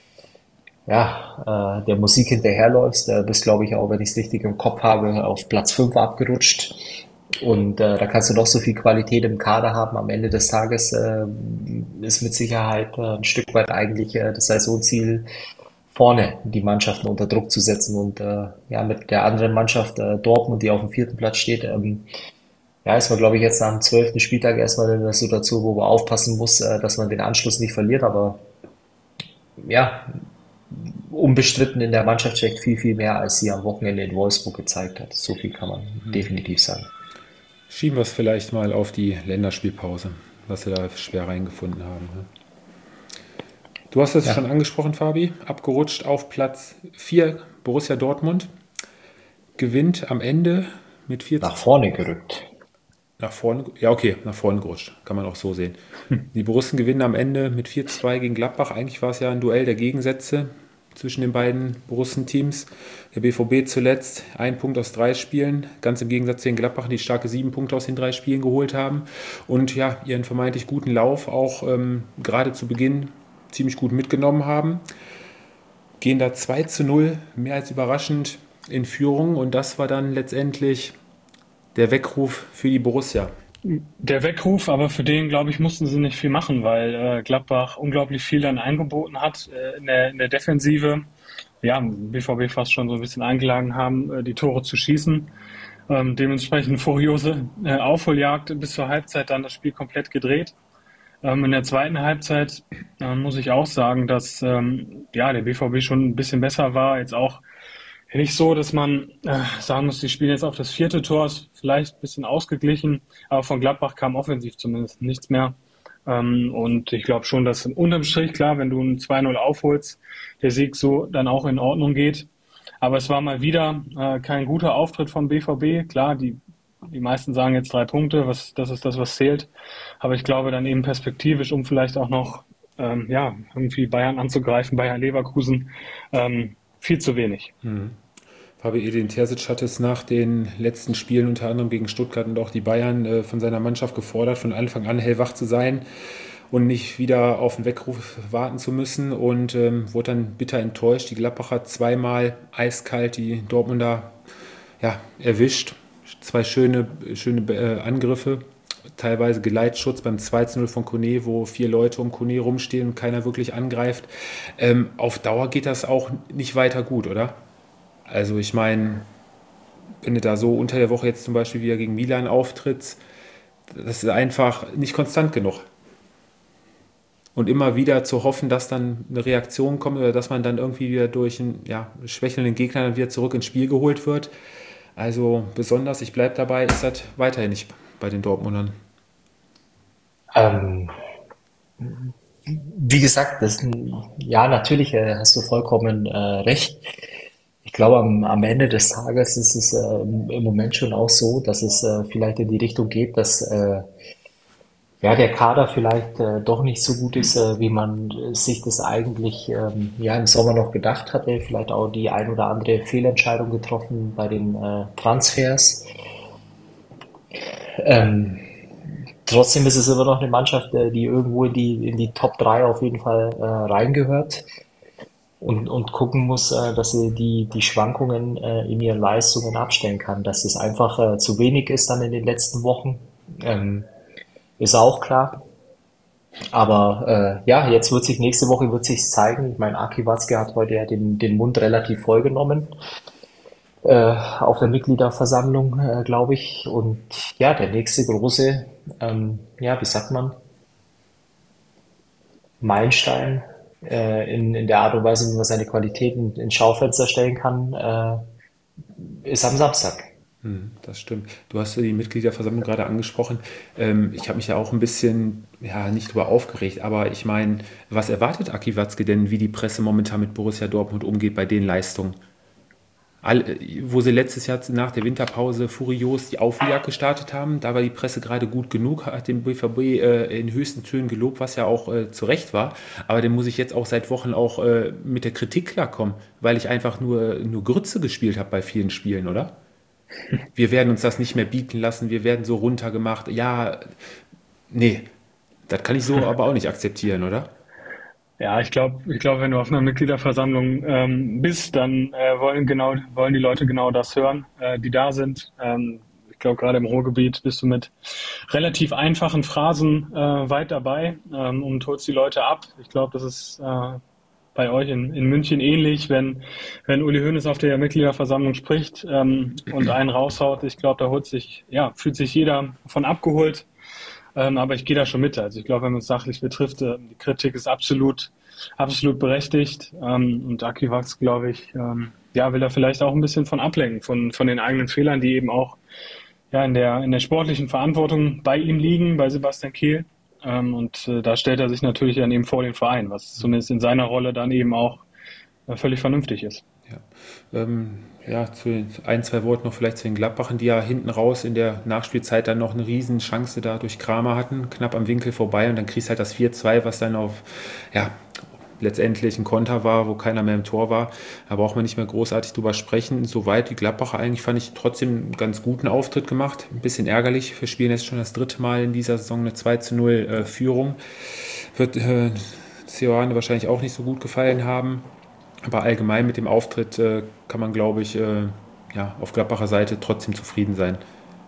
der Musik hinterherläufst. Bist, glaube ich, auch, wenn ich es richtig im Kopf habe, auf Platz 5 abgerutscht. Und da kannst du noch so viel Qualität im Kader haben. Am Ende des Tages ist mit Sicherheit ein Stück weit eigentlich das Saisonziel, vorne die Mannschaften unter Druck zu setzen. Und mit der anderen Mannschaft, Dortmund, die auf dem vierten Platz steht, ist man, glaube ich, jetzt nach dem 12. Spieltag erstmal in der Situation, wo man aufpassen muss, dass man den Anschluss nicht verliert. Aber ja, unbestritten in der Mannschaft steckt viel, viel mehr, als sie am Wochenende in Wolfsburg gezeigt hat. So viel kann man definitiv sagen. Schieben wir es vielleicht mal auf die Länderspielpause, was sie da schwer reingefunden haben. Ne? Du hast es Ja, schon angesprochen, Fabi. Abgerutscht auf Platz 4, Borussia Dortmund. Gewinnt am Ende mit 4 zu nach vorne gerückt. nach vorne. Ja, okay, nach vorne gerutscht. Kann man auch so sehen. Die Borussen gewinnen am Ende mit 4:2 gegen Gladbach. Eigentlich war es ja ein Duell der Gegensätze zwischen den beiden Borussen-Teams. Der BVB zuletzt 1 Punkt aus 3 Spielen, ganz im Gegensatz zu den Gladbach, die starke 7 Punkte aus den 3 Spielen geholt haben und ja, ihren vermeintlich guten Lauf auch gerade zu Beginn ziemlich gut mitgenommen haben. Gehen da 2:0, mehr als überraschend, in Führung und das war dann letztendlich der Weckruf für die Borussia. Der Weckruf, aber für den, glaube ich, mussten sie nicht viel machen, weil Gladbach unglaublich viel dann eingeboten hat in der Defensive. Ja, BVB fast schon so ein bisschen eingeladen haben, die Tore zu schießen. Dementsprechend furiose Aufholjagd bis zur Halbzeit, dann das Spiel komplett gedreht. In der zweiten Halbzeit muss ich auch sagen, dass der BVB schon ein bisschen besser war. Jetzt auch nicht so, dass man sagen muss, die spielen jetzt auf das vierte Tor, ist vielleicht ein bisschen ausgeglichen, aber von Gladbach kam offensiv zumindest nichts mehr. Und ich glaube schon, dass unterm Strich, klar, wenn du ein 2:0 aufholst, der Sieg so dann auch in Ordnung geht. Aber es war mal wieder kein guter Auftritt von BVB. Klar, die meisten sagen jetzt 3 Punkte, das ist das, was zählt. Aber ich glaube dann eben perspektivisch, um vielleicht auch noch irgendwie Bayern anzugreifen, Bayern Leverkusen, viel zu wenig. Fabi Edin Terzic hat es nach den letzten Spielen, unter anderem gegen Stuttgart und auch die Bayern, von seiner Mannschaft gefordert, von Anfang an hellwach zu sein und nicht wieder auf den Weckruf warten zu müssen und wurde dann bitter enttäuscht. Die Gladbacher zweimal eiskalt die Dortmunder erwischt. 2 schöne Angriffe, teilweise Geleitschutz beim 2:0 von Kone, wo 4 Leute um Kone rumstehen und keiner wirklich angreift. Auf Dauer geht das auch nicht weiter gut, oder? Also ich meine, wenn du da so unter der Woche jetzt zum Beispiel wieder gegen Milan auftrittst, das ist einfach nicht konstant genug. Und immer wieder zu hoffen, dass dann eine Reaktion kommt oder dass man dann irgendwie wieder durch einen schwächelnden Gegner dann wieder zurück ins Spiel geholt wird. Also besonders, ich bleibe dabei, ist das weiterhin nicht bei den Dortmundern. Ähm, Wie gesagt, ja, natürlich hast du vollkommen recht. Ich glaube, am Ende des Tages ist es im Moment schon auch so, dass es vielleicht in die Richtung geht, dass der Kader vielleicht doch nicht so gut ist, wie man sich das eigentlich im Sommer noch gedacht hatte. Vielleicht auch die ein oder andere Fehlentscheidung getroffen bei den Transfers. Ähm, Trotzdem ist es immer noch eine Mannschaft, die irgendwo in die Top 3 auf jeden Fall reingehört und gucken muss, dass sie die Schwankungen in ihren Leistungen abstellen kann. Dass es einfach zu wenig ist dann in den letzten Wochen, ist auch klar. Aber jetzt nächste Woche wird sich's zeigen. Ich meine, Aki Watzke hat heute ja den Mund relativ voll genommen auf der Mitgliederversammlung, glaube ich. Und ja, der nächste große, wie sagt man, Meilenstein in der Art und Weise, wie man seine Qualitäten ins Schaufenster stellen kann, ist am Samstag. Das stimmt. Du hast die Mitgliederversammlung gerade angesprochen. Ich habe mich ja auch ein bisschen, nicht drüber aufgeregt, aber ich meine, was erwartet Aki Watzke denn, wie die Presse momentan mit Borussia Dortmund umgeht bei den Leistungen? wo sie letztes Jahr nach der Winterpause furios die Aufholjagd gestartet haben, da war die Presse gerade gut genug, hat den BVB in höchsten Tönen gelobt, was ja auch zu Recht war. Aber dann muss ich jetzt auch seit Wochen auch mit der Kritik klarkommen, weil ich einfach nur Grütze gespielt habe bei vielen Spielen, oder? Wir werden uns das nicht mehr bieten lassen, wir werden so runtergemacht. Ja, nee, das kann ich so aber auch nicht akzeptieren, oder? Ja, ich glaube, wenn du auf einer Mitgliederversammlung bist, dann wollen die Leute genau das hören, die da sind. Ich glaube, gerade im Ruhrgebiet bist du mit relativ einfachen Phrasen weit dabei und holst die Leute ab. Ich glaube, das ist bei euch in München ähnlich, wenn Uli Hoeneß auf der Mitgliederversammlung spricht und einen raushaut. Ich glaube, fühlt sich jeder von abgeholt. Aber ich gehe da schon mit. Also ich glaube, wenn man es sachlich betrifft, die Kritik ist absolut berechtigt. Und Akivax, glaube ich, will da vielleicht auch ein bisschen von ablenken, von den eigenen Fehlern, die eben auch in der sportlichen Verantwortung bei ihm liegen, bei Sebastian Kehl. Und da stellt er sich natürlich dann eben vor den Verein, was zumindest in seiner Rolle dann eben auch völlig vernünftig ist. Zu ein, zwei Worten noch vielleicht zu den Gladbachern, die ja hinten raus in der Nachspielzeit dann noch eine Riesenchance da durch Kramer hatten, knapp am Winkel vorbei und dann kriegst halt das 4-2, was dann letztendlich ein Konter war, wo keiner mehr im Tor war. Da braucht man nicht mehr großartig drüber sprechen. Soweit die Gladbacher eigentlich, fand ich trotzdem einen ganz guten Auftritt gemacht. Ein bisschen ärgerlich. Wir spielen jetzt schon das 3. Mal in dieser Saison eine 2-0 Führung. Wird Seoane wahrscheinlich auch nicht so gut gefallen haben. Aber allgemein mit dem Auftritt kann man, glaube ich, auf Gladbacher Seite trotzdem zufrieden sein.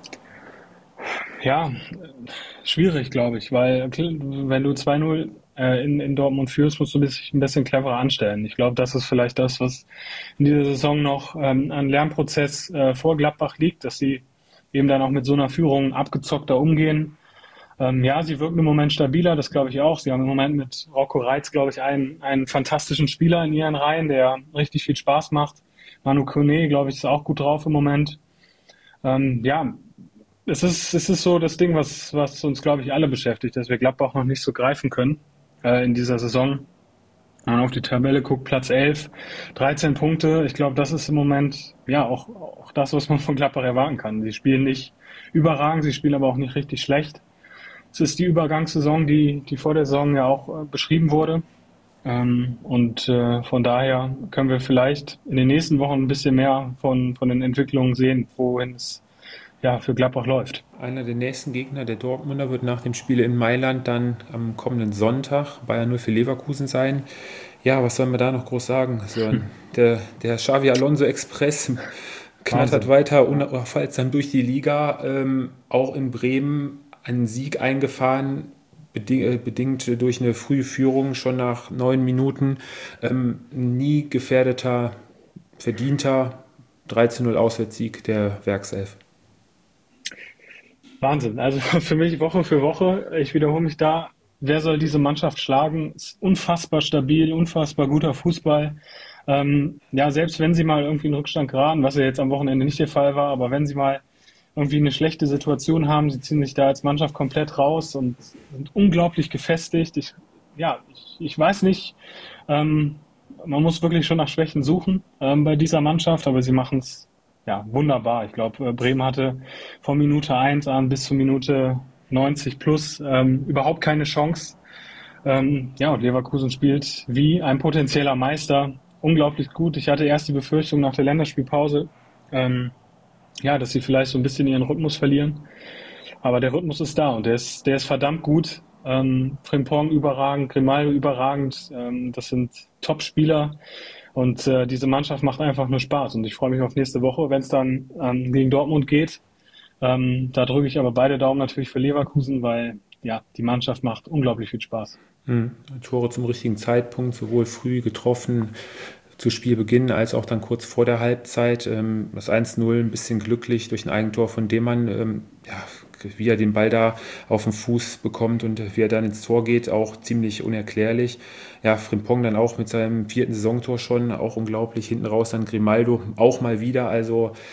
Ja, schwierig, glaube ich, weil wenn du 2-0 in Dortmund führst, musst du dich ein bisschen cleverer anstellen. Ich glaube, das ist vielleicht das, was in dieser Saison noch an Lernprozess vor Gladbach liegt, dass sie eben dann auch mit so einer Führung abgezockter umgehen. Sie wirken im Moment stabiler, das glaube ich auch. Sie haben im Moment mit Rocco Reitz, glaube ich, einen fantastischen Spieler in ihren Reihen, der richtig viel Spaß macht. Manu Kone, glaube ich, ist auch gut drauf im Moment. Ähm, ja, es ist so das Ding, was uns, glaube ich, alle beschäftigt, dass wir Gladbach noch nicht so greifen können in dieser Saison. Wenn man auf die Tabelle guckt, Platz 11, 13 Punkte. Ich glaube, das ist im Moment auch das, was man von Gladbach erwarten kann. Sie spielen nicht überragend, sie spielen aber auch nicht richtig schlecht. Es ist die Übergangssaison, die vor der Saison ja auch beschrieben wurde. Von daher können wir vielleicht in den nächsten Wochen ein bisschen mehr von den Entwicklungen sehen, wohin es für Gladbach läuft. Einer der nächsten Gegner, der Dortmunder, wird nach dem Spiel in Mailand dann am kommenden Sonntag Bayern 0 für Leverkusen sein. Ja, was sollen wir da noch groß sagen, Sören? Der Xavi Alonso Express knattert weiter unaufhaltsam durch die Liga. Auch in Bremen einen Sieg eingefahren, bedingt durch eine frühe Führung schon nach 9 Minuten. Nie gefährdeter, verdienter 13-0 Auswärtssieg der Werkself. Wahnsinn. Also für mich Woche für Woche, ich wiederhole mich da, wer soll diese Mannschaft schlagen? Ist unfassbar stabil, unfassbar guter Fußball. Selbst wenn sie mal irgendwie in Rückstand geraten, was ja jetzt am Wochenende nicht der Fall war, aber wenn sie mal irgendwie eine schlechte Situation haben, sie ziehen sich da als Mannschaft komplett raus und sind unglaublich gefestigt. Ich weiß nicht, man muss wirklich schon nach Schwächen suchen bei dieser Mannschaft, aber sie machen es wunderbar. Ich glaube, Bremen hatte von Minute 1 an bis zur Minute 90 plus überhaupt keine Chance. Und Leverkusen spielt wie ein potenzieller Meister unglaublich gut. Ich hatte erst die Befürchtung nach der Länderspielpause, dass sie vielleicht so ein bisschen ihren Rhythmus verlieren. Aber der Rhythmus ist da und der ist verdammt gut. Frimpong überragend, Grimaldo überragend. Das sind Top-Spieler. Und diese Mannschaft macht einfach nur Spaß. Und ich freue mich auf nächste Woche, wenn es dann gegen Dortmund geht. Da drücke ich aber beide Daumen natürlich für Leverkusen, weil die Mannschaft macht unglaublich viel Spaß. Tore zum richtigen Zeitpunkt, sowohl früh getroffen zu Spielbeginn als auch dann kurz vor der Halbzeit. Das 1-0 ein bisschen glücklich durch ein Eigentor von Demann. Wie er den Ball da auf den Fuß bekommt und wie er dann ins Tor geht, auch ziemlich unerklärlich. Ja, Frimpong dann auch mit seinem 4. Saisontor schon, auch unglaublich. Hinten raus dann Grimaldo auch mal wieder. Also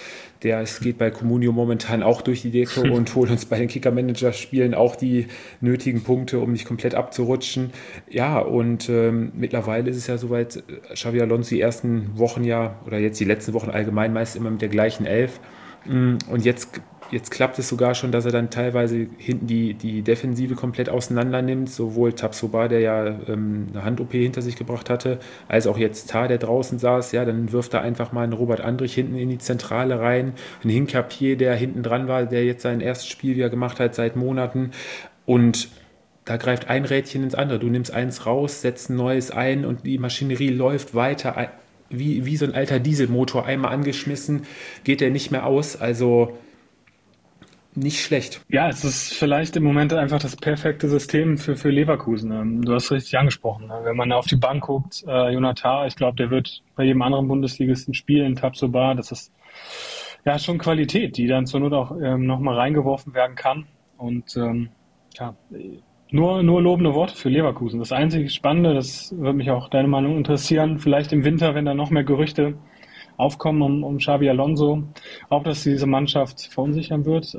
Es geht bei Comunio momentan auch durch die Decke und holt uns bei den Kicker-Manager-Spielen auch die nötigen Punkte, um nicht komplett abzurutschen. Ja, und mittlerweile ist es ja soweit, Xabi Alonso die ersten Wochen ja, oder jetzt die letzten Wochen allgemein meist immer mit der gleichen Elf. Und jetzt klappt es sogar schon, dass er dann teilweise hinten die Defensive komplett auseinander nimmt. Sowohl Tabsoba, der ja eine Hand-OP hinter sich gebracht hatte, als auch jetzt Tah, der draußen saß. Ja, dann wirft er einfach mal einen Robert Andrich hinten in die Zentrale rein. Einen Hincapié, der hinten dran war, der jetzt sein erstes Spiel wieder gemacht hat seit Monaten. Und da greift ein Rädchen ins andere. Du nimmst eins raus, setzt ein neues ein und die Maschinerie läuft weiter. Wie so ein alter Dieselmotor, einmal angeschmissen, geht der nicht mehr aus. Also nicht schlecht. Ja, es ist vielleicht im Moment einfach das perfekte System für Leverkusen. Du hast richtig angesprochen. Wenn man auf die Bank guckt, Jonathan, ich glaube, der wird bei jedem anderen Bundesligisten spielen, Tabsoba, das ist ja schon Qualität, die dann zur Not auch nochmal reingeworfen werden kann. Und ja, nur lobende Worte für Leverkusen. Das einzige Spannende, das würde mich auch deine Meinung interessieren, vielleicht im Winter, wenn da noch mehr Gerüchte aufkommen um Xabi Alonso, ob das diese Mannschaft verunsichern wird.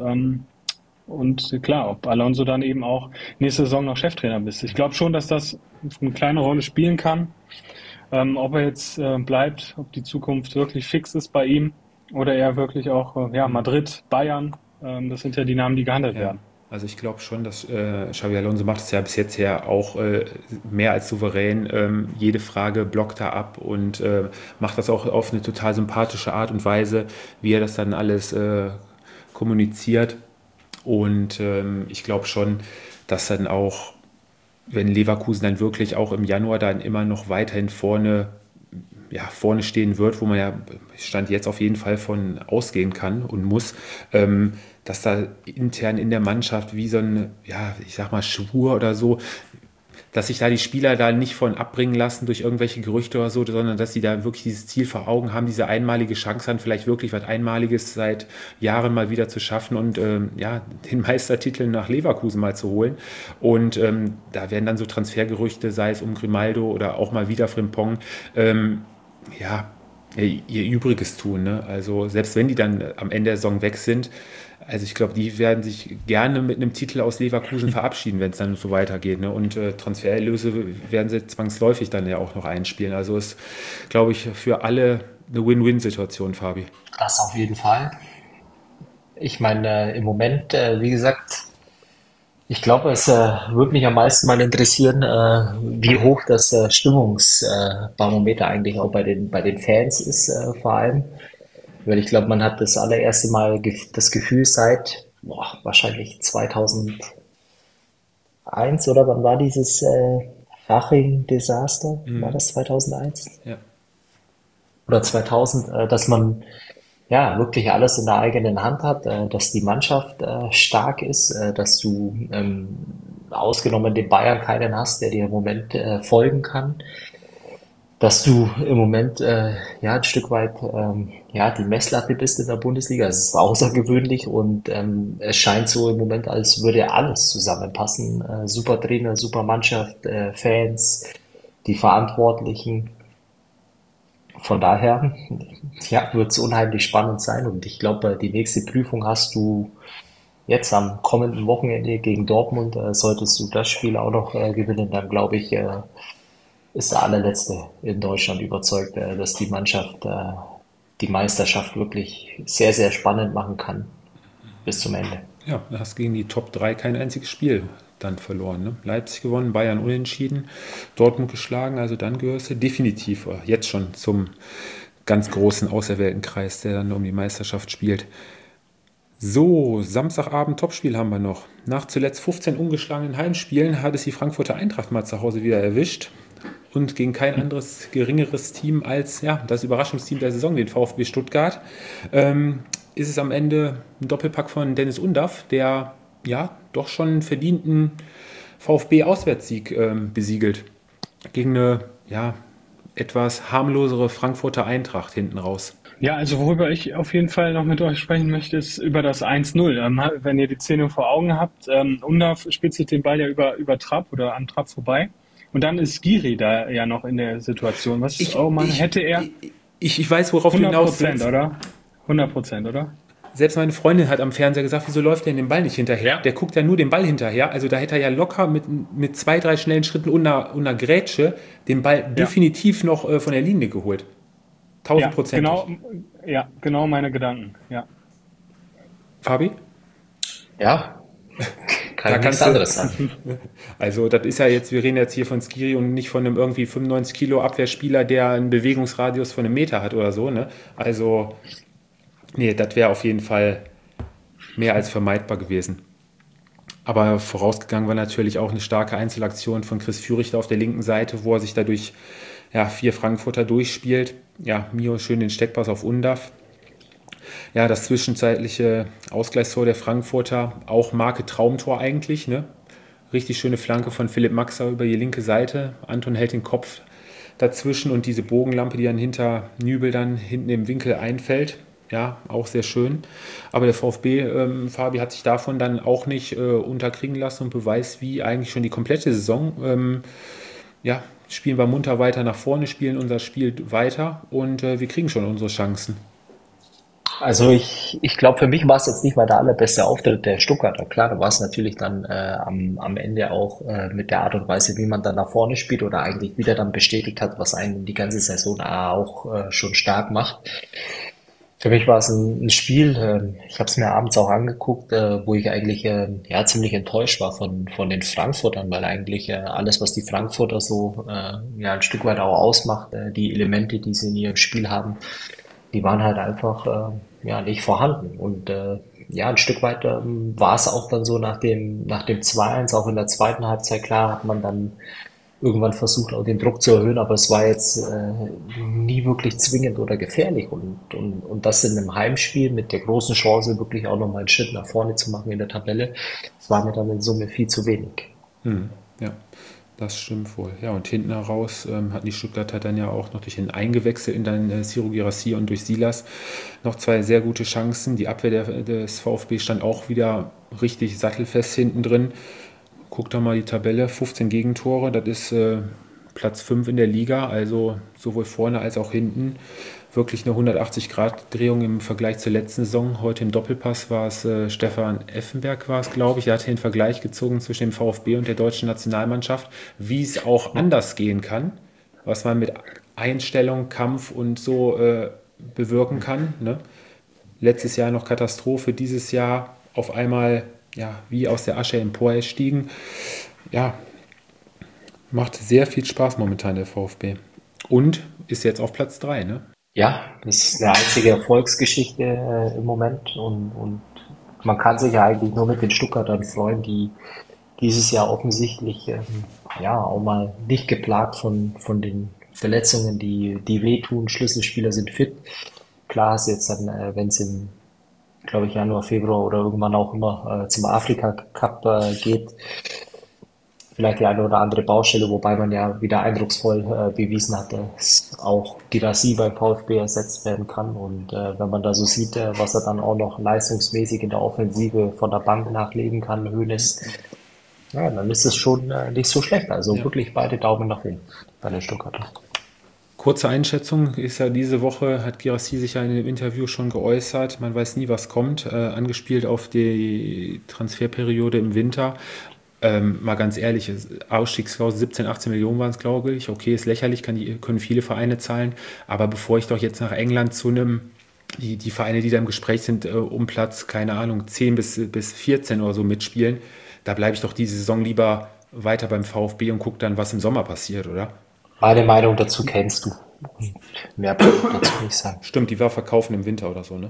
Und klar, ob Alonso dann eben auch nächste Saison noch Cheftrainer ist. Ich glaube schon, dass das eine kleine Rolle spielen kann. Ob er jetzt bleibt, ob die Zukunft wirklich fix ist bei ihm oder er wirklich auch Madrid, Bayern, das sind ja die Namen, die gehandelt werden. Also ich glaube schon, dass Xabi Alonso macht es ja bis jetzt ja auch mehr als souverän. Jede Frage blockt er ab und macht das auch auf eine total sympathische Art und Weise, wie er das dann alles kommuniziert. Und ich glaube schon, dass dann auch, wenn Leverkusen dann wirklich auch im Januar dann immer noch weiterhin vorne stehen wird, wo man ja Stand jetzt auf jeden Fall von ausgehen kann und muss, dass da intern in der Mannschaft wie so ein, ich sag mal, Schwur oder so, dass sich da die Spieler da nicht von abbringen lassen durch irgendwelche Gerüchte oder so, sondern dass sie da wirklich dieses Ziel vor Augen haben, diese einmalige Chance haben, vielleicht wirklich was Einmaliges seit Jahren mal wieder zu schaffen und den Meistertitel nach Leverkusen mal zu holen. Und da werden dann so Transfergerüchte, sei es um Grimaldo oder auch mal wieder Frimpong, ihr Übriges tun. Ne? Also selbst wenn die dann am Ende der Saison weg sind, also ich glaube, die werden sich gerne mit einem Titel aus Leverkusen verabschieden, wenn es dann so weitergeht. Ne? Und Transfererlöse werden sie zwangsläufig dann ja auch noch einspielen. Also ist, glaube ich, für alle eine Win-Win-Situation, Fabi. Das auf jeden Fall. Ich meine, im Moment, wie gesagt, ich glaube, es würde mich am meisten mal interessieren, wie hoch das Stimmungsbarometer eigentlich auch bei den Fans ist, vor allem. Weil ich glaube, man hat das allererste Mal das Gefühl seit wahrscheinlich 2001 oder wann war dieses Haching-Desaster? War das 2001? Ja. Oder 2000, dass man ja wirklich alles in der eigenen Hand hat, dass die Mannschaft stark ist, dass du ausgenommen den Bayern keinen hast, der dir im Moment folgen kann, dass du im Moment ein Stück weit die Messlatte bist in der Bundesliga. Es ist außergewöhnlich und es scheint so im Moment, als würde alles zusammenpassen. Super Trainer, super Mannschaft, Fans, die Verantwortlichen. Von daher, wird es unheimlich spannend sein und ich glaube, die nächste Prüfung hast du jetzt am kommenden Wochenende gegen Dortmund. Solltest du das Spiel auch noch gewinnen, dann glaube ich, ist der allerletzte in Deutschland überzeugt, dass die Mannschaft die Meisterschaft wirklich sehr, sehr spannend machen kann bis zum Ende. Ja, du hast gegen die Top 3 kein einziges Spiel dann verloren. Ne? Leipzig gewonnen, Bayern unentschieden, Dortmund geschlagen, also dann gehörst du definitiv jetzt schon zum ganz großen auserwählten Kreis, der dann um die Meisterschaft spielt. So, Samstagabend Topspiel haben wir noch. Nach zuletzt 15 ungeschlagenen Heimspielen hat es die Frankfurter Eintracht mal zu Hause wieder erwischt und gegen kein anderes geringeres Team als das Überraschungsteam der Saison, den VfB Stuttgart, ist es am Ende ein Doppelpack von Dennis Undaff, der doch schon einen verdienten VfB-Auswärtssieg besiegelt. Gegen eine etwas harmlosere Frankfurter Eintracht hinten raus. Ja, also worüber ich auf jeden Fall noch mit euch sprechen möchte, ist über das 1-0. Wenn ihr die Szene vor Augen habt, Undav spitzelt den Ball ja über Trapp oder an Trapp vorbei. Und dann ist Giri da ja noch in der Situation. Ich weiß, worauf du hinaus willst. 100%, oder? 100%, oder? Selbst meine Freundin hat am Fernseher gesagt, wieso läuft der den Ball nicht hinterher? Der guckt ja nur den Ball hinterher. Also da hätte er ja locker mit 2, 3 schnellen Schritten und einer Grätsche den Ball Ja, definitiv noch von der Linie geholt. ja, Tausendprozentig. genau, ja, genau meine Gedanken. Ja, Fabi? Ja, kann Da ich nichts kannst du, anderes sagen. also das ist ja jetzt, wir reden jetzt hier von Skiri und nicht von einem irgendwie 95 Kilo Abwehrspieler, der einen Bewegungsradius von einem Meter hat oder so, ne? Also, nee, das wäre auf jeden Fall mehr als vermeidbar gewesen. Aber vorausgegangen war natürlich auch eine starke Einzelaktion von Chris Führig auf der linken Seite, wo er sich dadurch 4 Frankfurter durchspielt. Ja, Mio schön den Steckpass auf Undav. Ja, das zwischenzeitliche Ausgleichstor der Frankfurter, auch Marke Traumtor eigentlich, ne? Richtig schöne Flanke von Philipp Maxer über die linke Seite. Anton hält den Kopf dazwischen und diese Bogenlampe, die dann hinter Nübel dann hinten im Winkel einfällt. Ja, auch sehr schön. Aber der VfB, Fabi, hat sich davon dann auch nicht unterkriegen lassen und beweist, wie eigentlich schon die komplette Saison. Ja, spielen wir munter weiter nach vorne, spielen unser Spiel weiter und wir kriegen schon unsere Chancen. Also ich glaube, für mich war es jetzt nicht mal der allerbeste Auftritt der Stuttgarter. Klar, da war es natürlich dann am Ende auch mit der Art und Weise, wie man dann nach vorne spielt oder eigentlich wieder dann bestätigt hat, was einen die ganze Saison auch schon stark macht. Für mich war es ein Spiel, ich habe es mir abends auch angeguckt, wo ich eigentlich ja ziemlich enttäuscht war von den Frankfurtern, weil eigentlich alles, was die Frankfurter so ja ein Stück weit auch ausmacht, die Elemente, die sie in ihrem Spiel haben, die waren halt einfach ja nicht vorhanden. Und ja, ein Stück weit war es auch dann so nach dem 2-1 auch in der zweiten Halbzeit, klar, hat man dann irgendwann versucht, auch den Druck zu erhöhen, aber es war jetzt nie wirklich zwingend oder gefährlich. Und das in einem Heimspiel mit der großen Chance, wirklich auch nochmal einen Schritt nach vorne zu machen in der Tabelle, das war mir dann in Summe viel zu wenig. Ja, das stimmt wohl. Ja, und hinten heraus hatten die Stuttgarter dann ja auch noch durch den eingewechselt in dann Siro Girassi und durch Silas noch 2 sehr gute Chancen. Die Abwehr des VfB stand auch wieder richtig sattelfest hinten drin. Guck doch mal die Tabelle, 15 Gegentore, das ist Platz 5 in der Liga, also sowohl vorne als auch hinten. Wirklich eine 180-Grad-Drehung im Vergleich zur letzten Saison. Heute im Doppelpass war es Stefan Effenberg, war es, glaube ich. Er hat den Vergleich gezogen zwischen dem VfB und der deutschen Nationalmannschaft, wie es auch anders gehen kann, was man mit Einstellung, Kampf und so bewirken kann. Ne? Letztes Jahr noch Katastrophe, dieses Jahr auf einmal wie aus der Asche emporgestiegen. Ja, macht sehr viel Spaß momentan der VfB. Und ist jetzt auf Platz 3, ne? Ja, das ist eine einzige Erfolgsgeschichte im Moment und man kann sich ja eigentlich nur mit den Stuttgartern freuen, die dieses Jahr offensichtlich ja auch mal nicht geplagt von den Verletzungen, die wehtun. Schlüsselspieler sind fit. Klar ist jetzt dann, wenn es im, glaube ich, Januar, Februar oder irgendwann auch immer zum Afrika Cup geht, vielleicht die eine oder andere Baustelle, wobei man ja wieder eindrucksvoll bewiesen hat, dass auch Guirassy beim VfB ersetzt werden kann. Und wenn man da so sieht, was er dann auch noch leistungsmäßig in der Offensive von der Bank nachlegen kann, Hoeneß, ja, dann ist es schon nicht so schlecht. Also Ja. wirklich beide Daumen nach oben bei den Stuttgarter. Kurze Einschätzung ist ja diese Woche, hat Girassi sich ja in dem Interview schon geäußert, man weiß nie, was kommt, angespielt auf die Transferperiode im Winter. Mal ganz ehrlich, Ausstiegsklausel 17, 18 Millionen waren es, glaube ich. Okay, ist lächerlich, können viele Vereine zahlen. Aber bevor ich doch jetzt nach England zu einem, die Vereine, die da im Gespräch sind, um Platz, keine Ahnung, 10 bis 14 oder so mitspielen, da bleibe ich doch diese Saison lieber weiter beim VfB und gucke dann, was im Sommer passiert, oder? Meine Meinung dazu kennst du. Mehr kann ich dazu nicht sagen. Stimmt, die war verkaufen im Winter oder so, ne?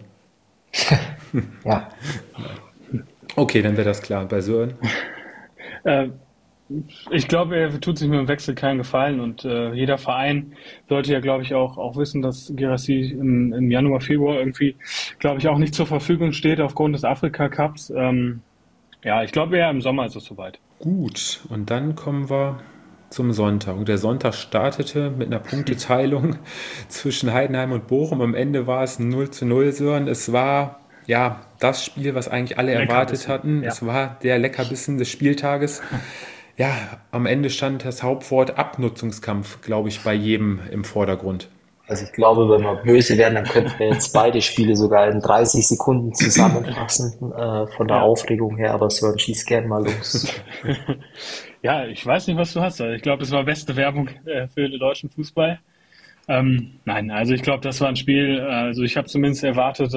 Ja, Okay, dann wäre das klar. Bei Sören? Äh, ich glaube, er tut sich mit dem Wechsel keinen Gefallen und jeder Verein sollte ja, glaube ich, auch wissen, dass Guirassy im Januar, Februar irgendwie, glaube ich, auch nicht zur Verfügung steht aufgrund des Afrika Cups. Ja, ich glaube, eher im Sommer ist es soweit. Gut, und dann kommen wir zum Sonntag. Und der Sonntag startete mit einer Punkteteilung zwischen Heidenheim und Bochum. Am Ende war es 0:0, Sören. Es war ja das Spiel, was eigentlich alle erwartet Leckerbissen. hatten. Ja. Es war der Leckerbissen des Spieltages. Ja, am Ende stand das Hauptwort Abnutzungskampf, glaube ich, bei jedem im Vordergrund. Also ich glaube, wenn wir böse wären, dann könnten wir jetzt beide Spiele sogar in 30 Sekunden zusammenfassen, von der Ja. Aufregung her, aber Sören, schieß gern mal los. Ja, ich weiß nicht, was du hast. Also ich glaube, es war beste Werbung für den deutschen Fußball. Nein, also ich glaube, das war ein Spiel, also ich habe zumindest erwartet,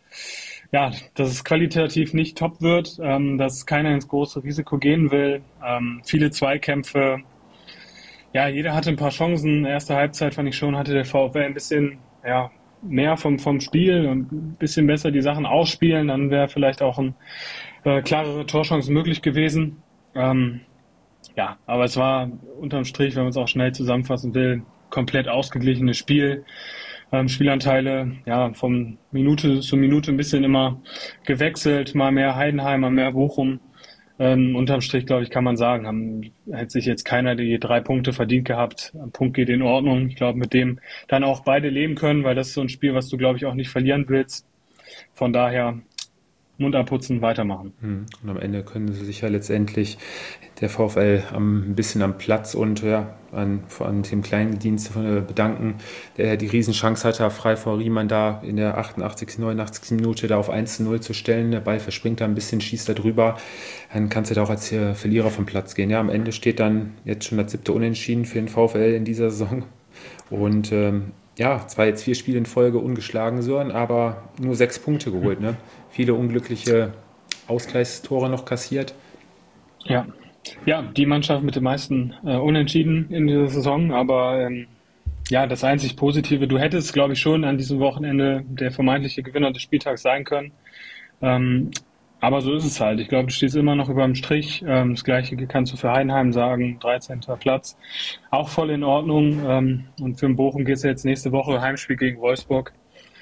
dass es qualitativ nicht top wird, dass keiner ins große Risiko gehen will. Viele Zweikämpfe, ja, jeder hatte ein paar Chancen. Erste Halbzeit fand ich schon, hatte der VfL ein bisschen, ja, mehr vom Spiel und ein bisschen besser die Sachen ausspielen, dann wäre vielleicht auch ein klarere Torchance möglich gewesen. Ähm, ja, aber es war unterm Strich, wenn man es auch schnell zusammenfassen will, komplett ausgeglichenes Spiel. Spielanteile, ja, von Minute zu Minute ein bisschen immer gewechselt, mal mehr Heidenheim, mal mehr Bochum. Unterm Strich, glaube ich, kann man sagen, hätte sich jetzt keiner die 3 Punkte verdient gehabt. Ein Punkt geht in Ordnung. Ich glaube, mit dem dann auch beide leben können, weil das ist so ein Spiel, was du, glaube ich, auch nicht verlieren willst. Von daher Mund abputzen, weitermachen. Und am Ende können sie sich ja letztendlich der VfL ein bisschen am Platz und ja, an dem kleinen Dienst bedanken, der die Riesenchance hatte, frei vor Riemann da in der 88., 89. Minute da auf 1:0 zu stellen. Der Ball verspringt da ein bisschen, schießt da drüber. Dann kannst du da auch als Verlierer vom Platz gehen. Ja, am Ende steht dann jetzt schon das 7. Unentschieden für den VfL in dieser Saison. Und ja, zwar jetzt 4 Spiele in Folge ungeschlagen, Sören, aber nur 6 Punkte geholt. Ne? Viele unglückliche Ausgleichstore noch kassiert. Ja, ja, die Mannschaft mit den meisten Unentschieden in dieser Saison, aber ja, das einzig Positive, du hättest, glaube ich, schon an diesem Wochenende der vermeintliche Gewinner des Spieltags sein können. Ähm, aber so ist es halt. Ich glaube, du stehst immer noch über dem Strich. Das Gleiche kannst du für Heidenheim sagen, 13. Platz. Auch voll in Ordnung. Und für den Bochum geht es ja jetzt nächste Woche Heimspiel gegen Wolfsburg.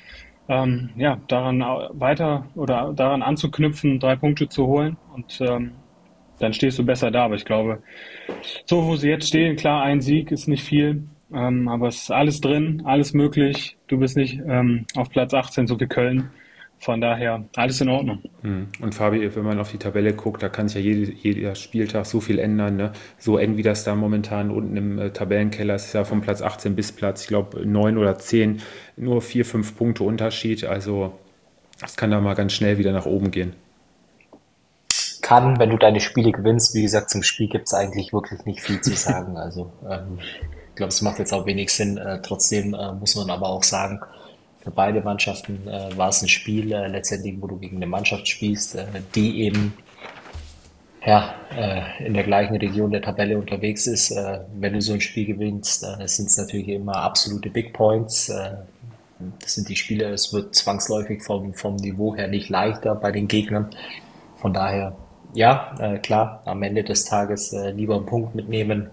Ja, daran weiter oder daran anzuknüpfen, 3 Punkte zu holen und dann stehst du besser da. Aber ich glaube, so wo sie jetzt stehen, klar, ein Sieg ist nicht viel, aber es ist alles drin, alles möglich. Du bist nicht auf Platz 18, so wie Köln. Von daher alles in Ordnung. Und Fabi, wenn man auf die Tabelle guckt, da kann sich ja jeder Spieltag so viel ändern. Ne? So eng wie das da momentan unten im Tabellenkeller ist, ja von Platz 18 bis Platz, ich glaube, 9 oder 10, nur 4, 5 Punkte Unterschied. Also das kann da mal ganz schnell wieder nach oben gehen. Kann, wenn du deine Spiele gewinnst, wie gesagt, zum Spiel gibt's eigentlich wirklich nicht viel zu sagen. Also ich glaube, es macht jetzt auch wenig Sinn. Trotzdem muss man aber auch sagen, für beide Mannschaften war es ein Spiel letztendlich, wo du gegen eine Mannschaft spielst, die eben ja, in der gleichen Region der Tabelle unterwegs ist. Wenn du so ein Spiel gewinnst, sind es natürlich immer absolute Big Points. Das sind die Spiele, es wird zwangsläufig vom Niveau her nicht leichter bei den Gegnern. Von daher, ja, klar, am Ende des Tages lieber einen Punkt mitnehmen,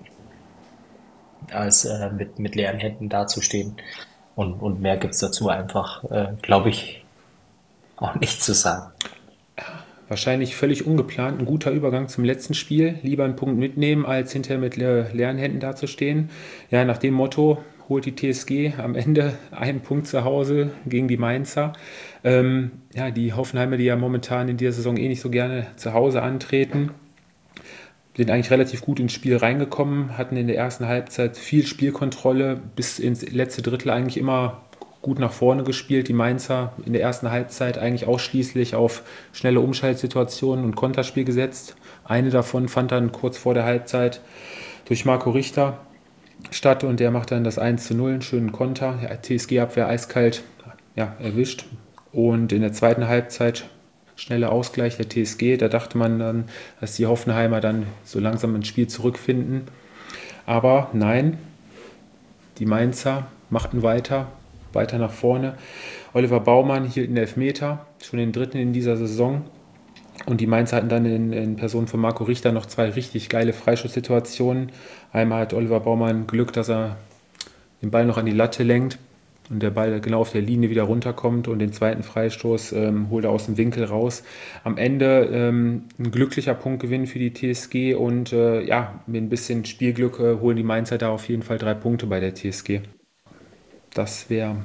als mit leeren Händen dazustehen. Und mehr gibt's dazu einfach, glaube ich, auch nicht zu sagen. Wahrscheinlich völlig ungeplant, ein guter Übergang zum letzten Spiel. Lieber einen Punkt mitnehmen, als hinterher mit leeren Händen dazustehen. Ja, nach dem Motto holt die TSG am Ende einen Punkt zu Hause gegen die Mainzer. Ja, die Hoffenheimer, die ja momentan in dieser Saison eh nicht so gerne zu Hause antreten, sind eigentlich relativ gut ins Spiel reingekommen, hatten in der ersten Halbzeit viel Spielkontrolle, bis ins letzte Drittel eigentlich immer gut nach vorne gespielt. Die Mainzer in der ersten Halbzeit eigentlich ausschließlich auf schnelle Umschaltsituationen und Konterspiel gesetzt. Eine davon fand dann kurz vor der Halbzeit durch Marco Richter statt und der macht dann das 1:0, einen schönen Konter. Der TSG-Abwehr eiskalt erwischt. Und in der zweiten Halbzeit schneller Ausgleich der TSG. Da dachte man dann, dass die Hoffenheimer dann so langsam ins Spiel zurückfinden. Aber nein, die Mainzer machten weiter nach vorne. Oliver Baumann hielt einen Elfmeter, schon den 3. in dieser Saison. Und die Mainzer hatten dann in Person von Marco Richter noch 2 richtig geile Freischusssituationen. Einmal hat Oliver Baumann Glück, dass er den Ball noch an die Latte lenkt und der Ball genau auf der Linie wieder runterkommt und den zweiten Freistoß holt er aus dem Winkel raus. Am Ende ein glücklicher Punktgewinn für die TSG und mit ein bisschen Spielglück holen die Mainzer da auf jeden Fall 3 Punkte bei der TSG. Das wäre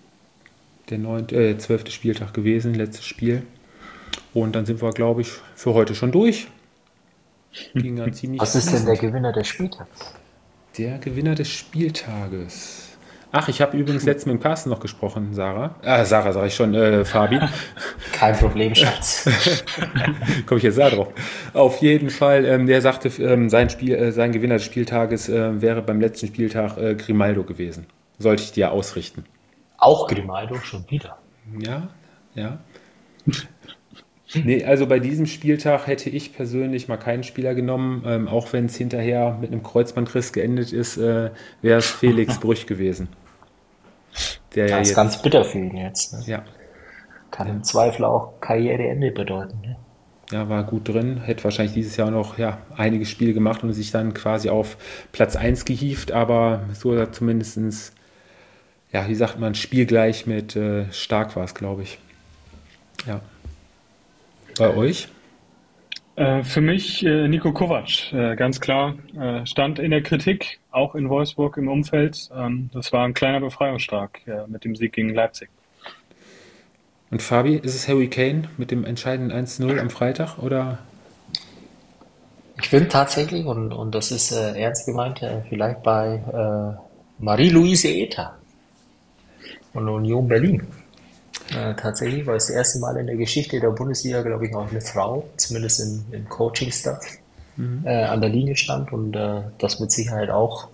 der 12. Spieltag gewesen, letztes Spiel. Und dann sind wir, glaube ich, für heute schon durch. Ging ja ziemlich Was ist denn der Gewinner des Spieltags? Der Gewinner des Spieltages. Ach, ich habe übrigens letztens mit dem Carsten noch gesprochen, Sarah. Sarah sage ich schon, Fabi. Kein Problem, Schatz. Komme ich jetzt da drauf. Auf jeden Fall, der sagte, sein Gewinner des Spieltages wäre beim letzten Spieltag Grimaldo gewesen. Sollte ich dir ausrichten. Auch Grimaldo schon wieder. Ja, ja. Nee, also bei diesem Spieltag hätte ich persönlich mal keinen Spieler genommen, auch wenn es hinterher mit einem Kreuzbandriss geendet ist, wäre es Felix Brüch gewesen. Der ja Das ist jetzt, ganz bitter für ihn jetzt. Ne? ja, Kann im Zweifel auch Karriereende bedeuten. Ne? ja, war gut drin, hätte wahrscheinlich dieses Jahr noch einige Spiele gemacht und sich dann quasi auf Platz 1 gehievt, aber so zumindestens, wie sagt man, spielgleich mit Stark war es, glaube ich. Ja. Bei euch? Für mich Niko Kovac, ganz klar, stand in der Kritik, auch in Wolfsburg im Umfeld. Das war ein kleiner Befreiungsschlag mit dem Sieg gegen Leipzig. Und Fabi, ist es Harry Kane mit dem entscheidenden 1:0 am Freitag oder? Ich finde tatsächlich, und das ist ernst gemeint, vielleicht bei Marie-Louise Ether von Union Berlin. Tatsächlich war es das erste Mal in der Geschichte der Bundesliga, glaube ich, auch eine Frau, zumindest im Coaching-Staff, an der Linie stand und das mit Sicherheit auch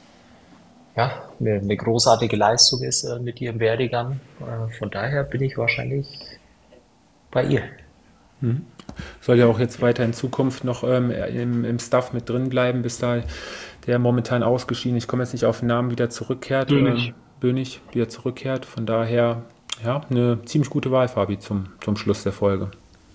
eine großartige Leistung ist mit ihrem Werdegang. Von daher bin ich wahrscheinlich bei ihr. Soll ja auch jetzt weiter in Zukunft noch im Staff mit drin bleiben, bis da der momentan ausgeschieden, ich komme jetzt nicht auf den Namen, wieder zurückkehrt. Bönig. Bönig wieder zurückkehrt. Von daher, eine ziemlich gute Wahl, Fabi, zum Schluss der Folge.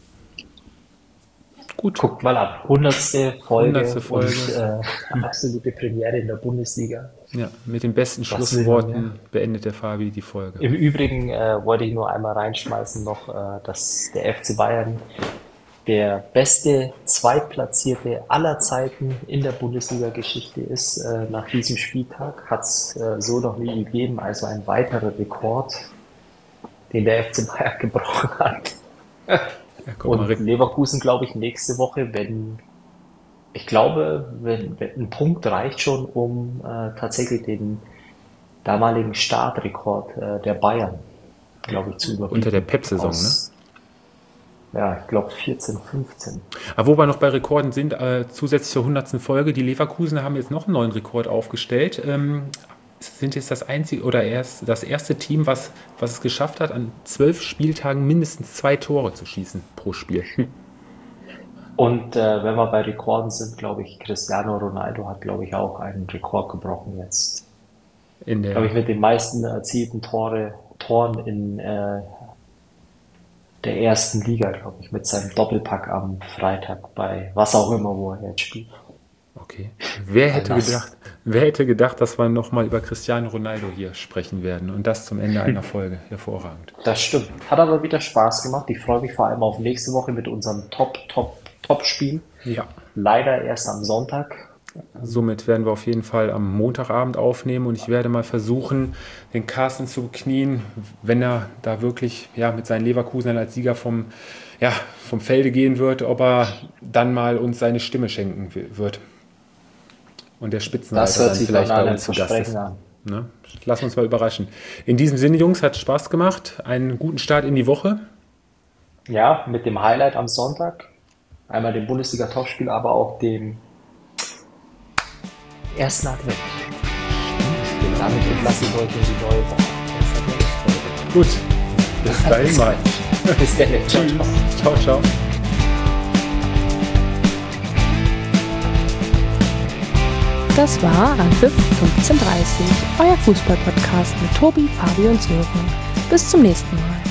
Gut, Guckt mal ab, 100. Folge 100. Folge. und absolute Premiere in der Bundesliga. Ja, mit den besten Was will man mehr? Schlussworten beendet der Fabi die Folge. Im Übrigen wollte ich nur einmal reinschmeißen noch, dass der FC Bayern der beste Zweitplatzierte aller Zeiten in der Bundesliga-Geschichte ist. Nach diesem Spieltag hat es so noch nie gegeben. Also ein weiterer Rekord, den der FC Bayern gebrochen hat. Ja, guck mal, Und Leverkusen, glaube ich, nächste Woche, wenn ein Punkt reicht schon, um tatsächlich den damaligen Startrekord der Bayern, glaube ich, zu überbieten. unter der Pep-Saison, ne? Ja, ich glaube 14, 15. Aber wo wir noch bei Rekorden sind, zusätzlich zur 100. Folge, die Leverkusener haben jetzt noch einen neuen Rekord aufgestellt. Sind jetzt das einzige oder das erste Team, was es geschafft hat, an 12 Spieltagen mindestens 2 Tore zu schießen pro Spiel. Und wenn wir bei Rekorden sind, glaube ich, Cristiano Ronaldo hat, glaube ich, auch einen Rekord gebrochen jetzt. In Glaube ich, der, mit den meisten erzielten Toren in der ersten Liga, glaube ich, mit seinem Doppelpack am Freitag bei was auch immer, wo er jetzt spielt. okay. Wer hätte Das, gedacht, dass wir nochmal über Cristiano Ronaldo hier sprechen werden und das zum Ende einer Folge. Hervorragend. das stimmt. Hat aber wieder Spaß gemacht. Ich freue mich vor allem auf nächste Woche mit unserem Top-Spiel. Ja. Leider erst am Sonntag. Somit werden wir auf jeden Fall am Montagabend aufnehmen und ich werde mal versuchen, den Carsten zu beknien, wenn er da wirklich mit seinen Leverkusenern als Sieger vom Felde gehen wird, ob er dann mal uns seine Stimme schenken wird. Und der Das Spitzenreiter hört dann sich vielleicht nach bei einem uns zu Gast ist. Versprechen an. Ne? Lass uns mal überraschen. In diesem Sinne, Jungs, hat Spaß gemacht. Einen guten Start in die Woche. Ja, mit dem Highlight am Sonntag. Einmal dem Bundesliga-Topspiel, aber auch dem ersten Advent. Damit entlasse ich euch in die neue Woche. Gut, bis dahin mal. Bis dann. Ciao, ciao. Ciao, ciao. Das war Anpfiff 15:30, euer Fußball-Podcast mit Tobi, Fabi und Sören. Bis zum nächsten Mal.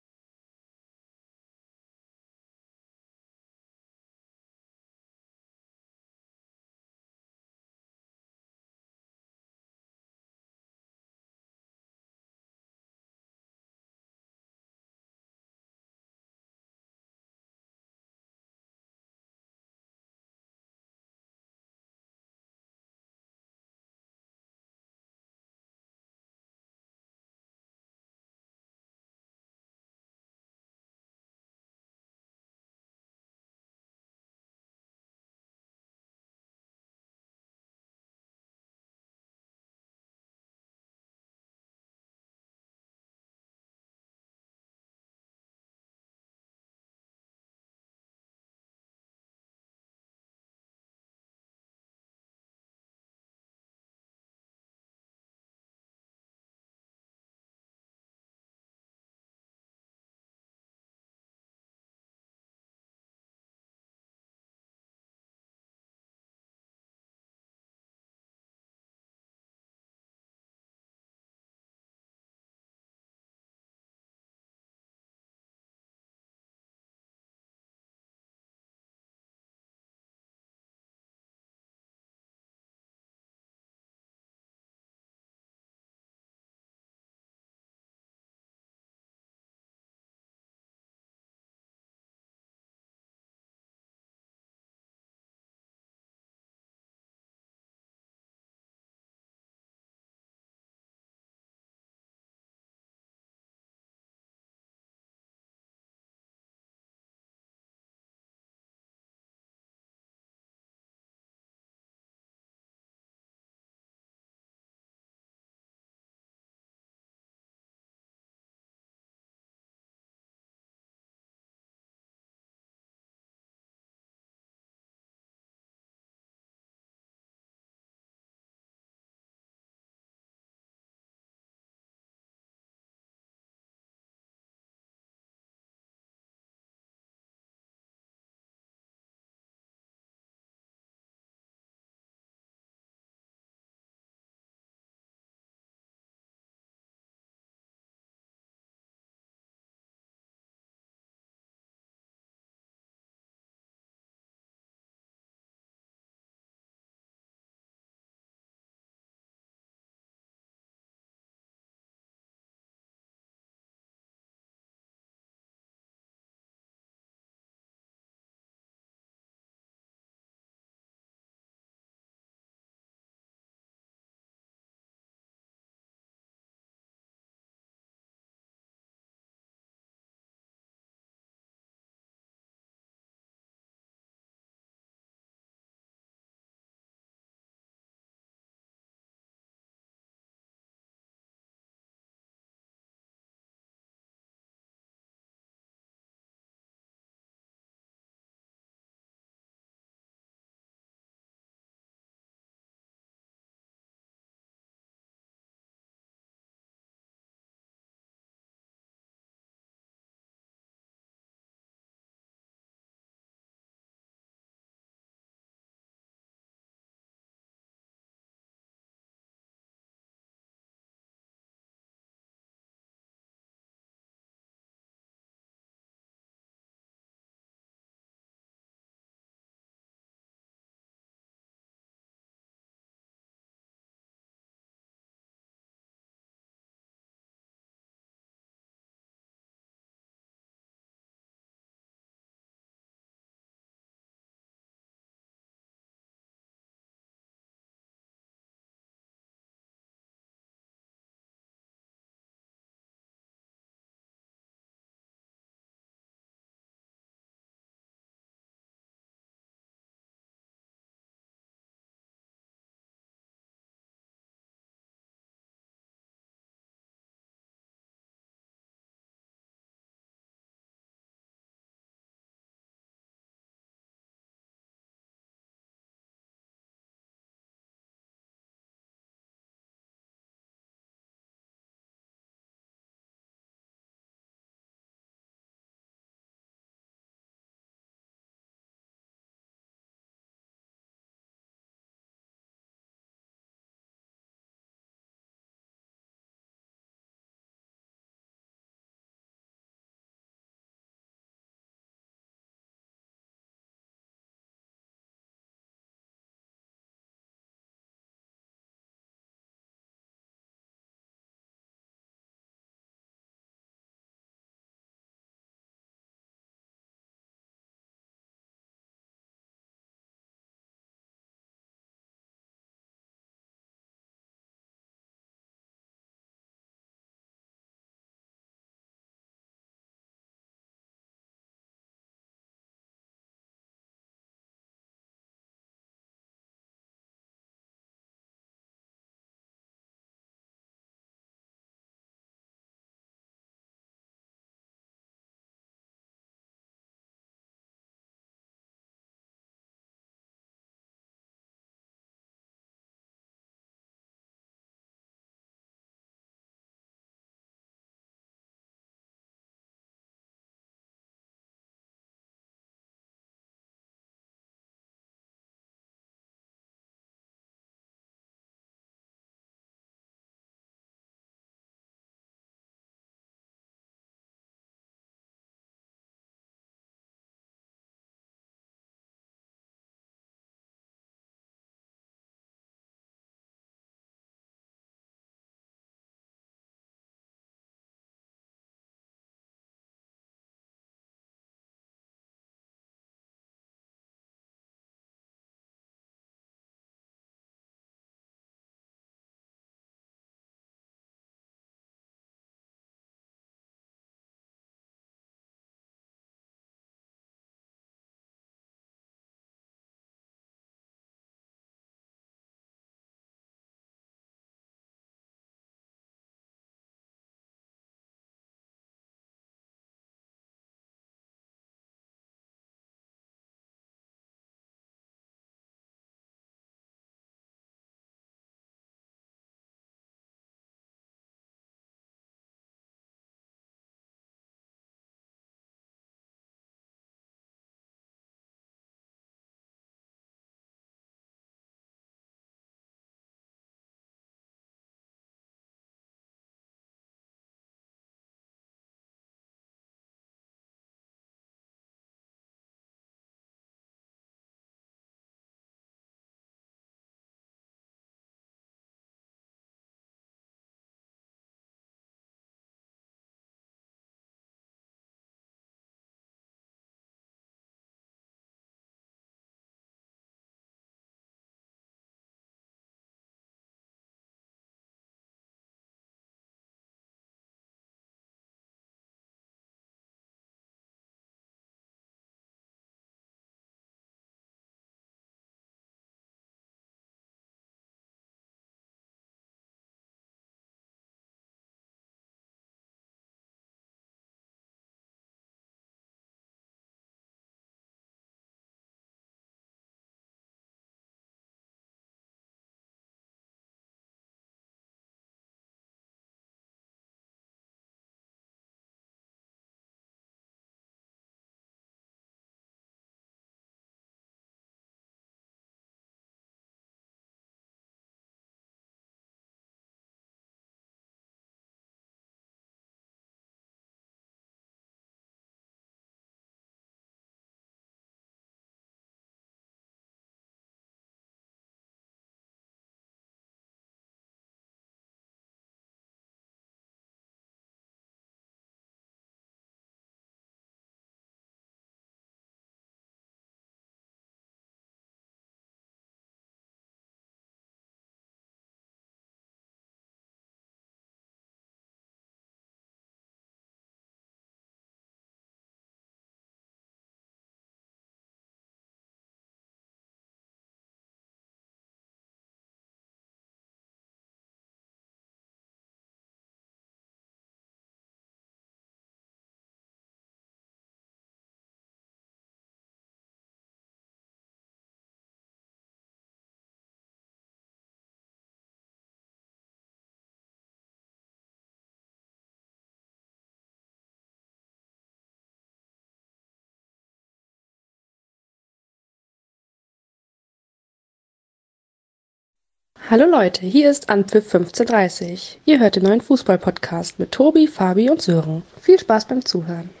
Hallo Leute, hier ist Anpfiff 15:30. Ihr hört den neuen Fußball-Podcast mit Tobi, Fabi und Sören. Viel Spaß beim Zuhören.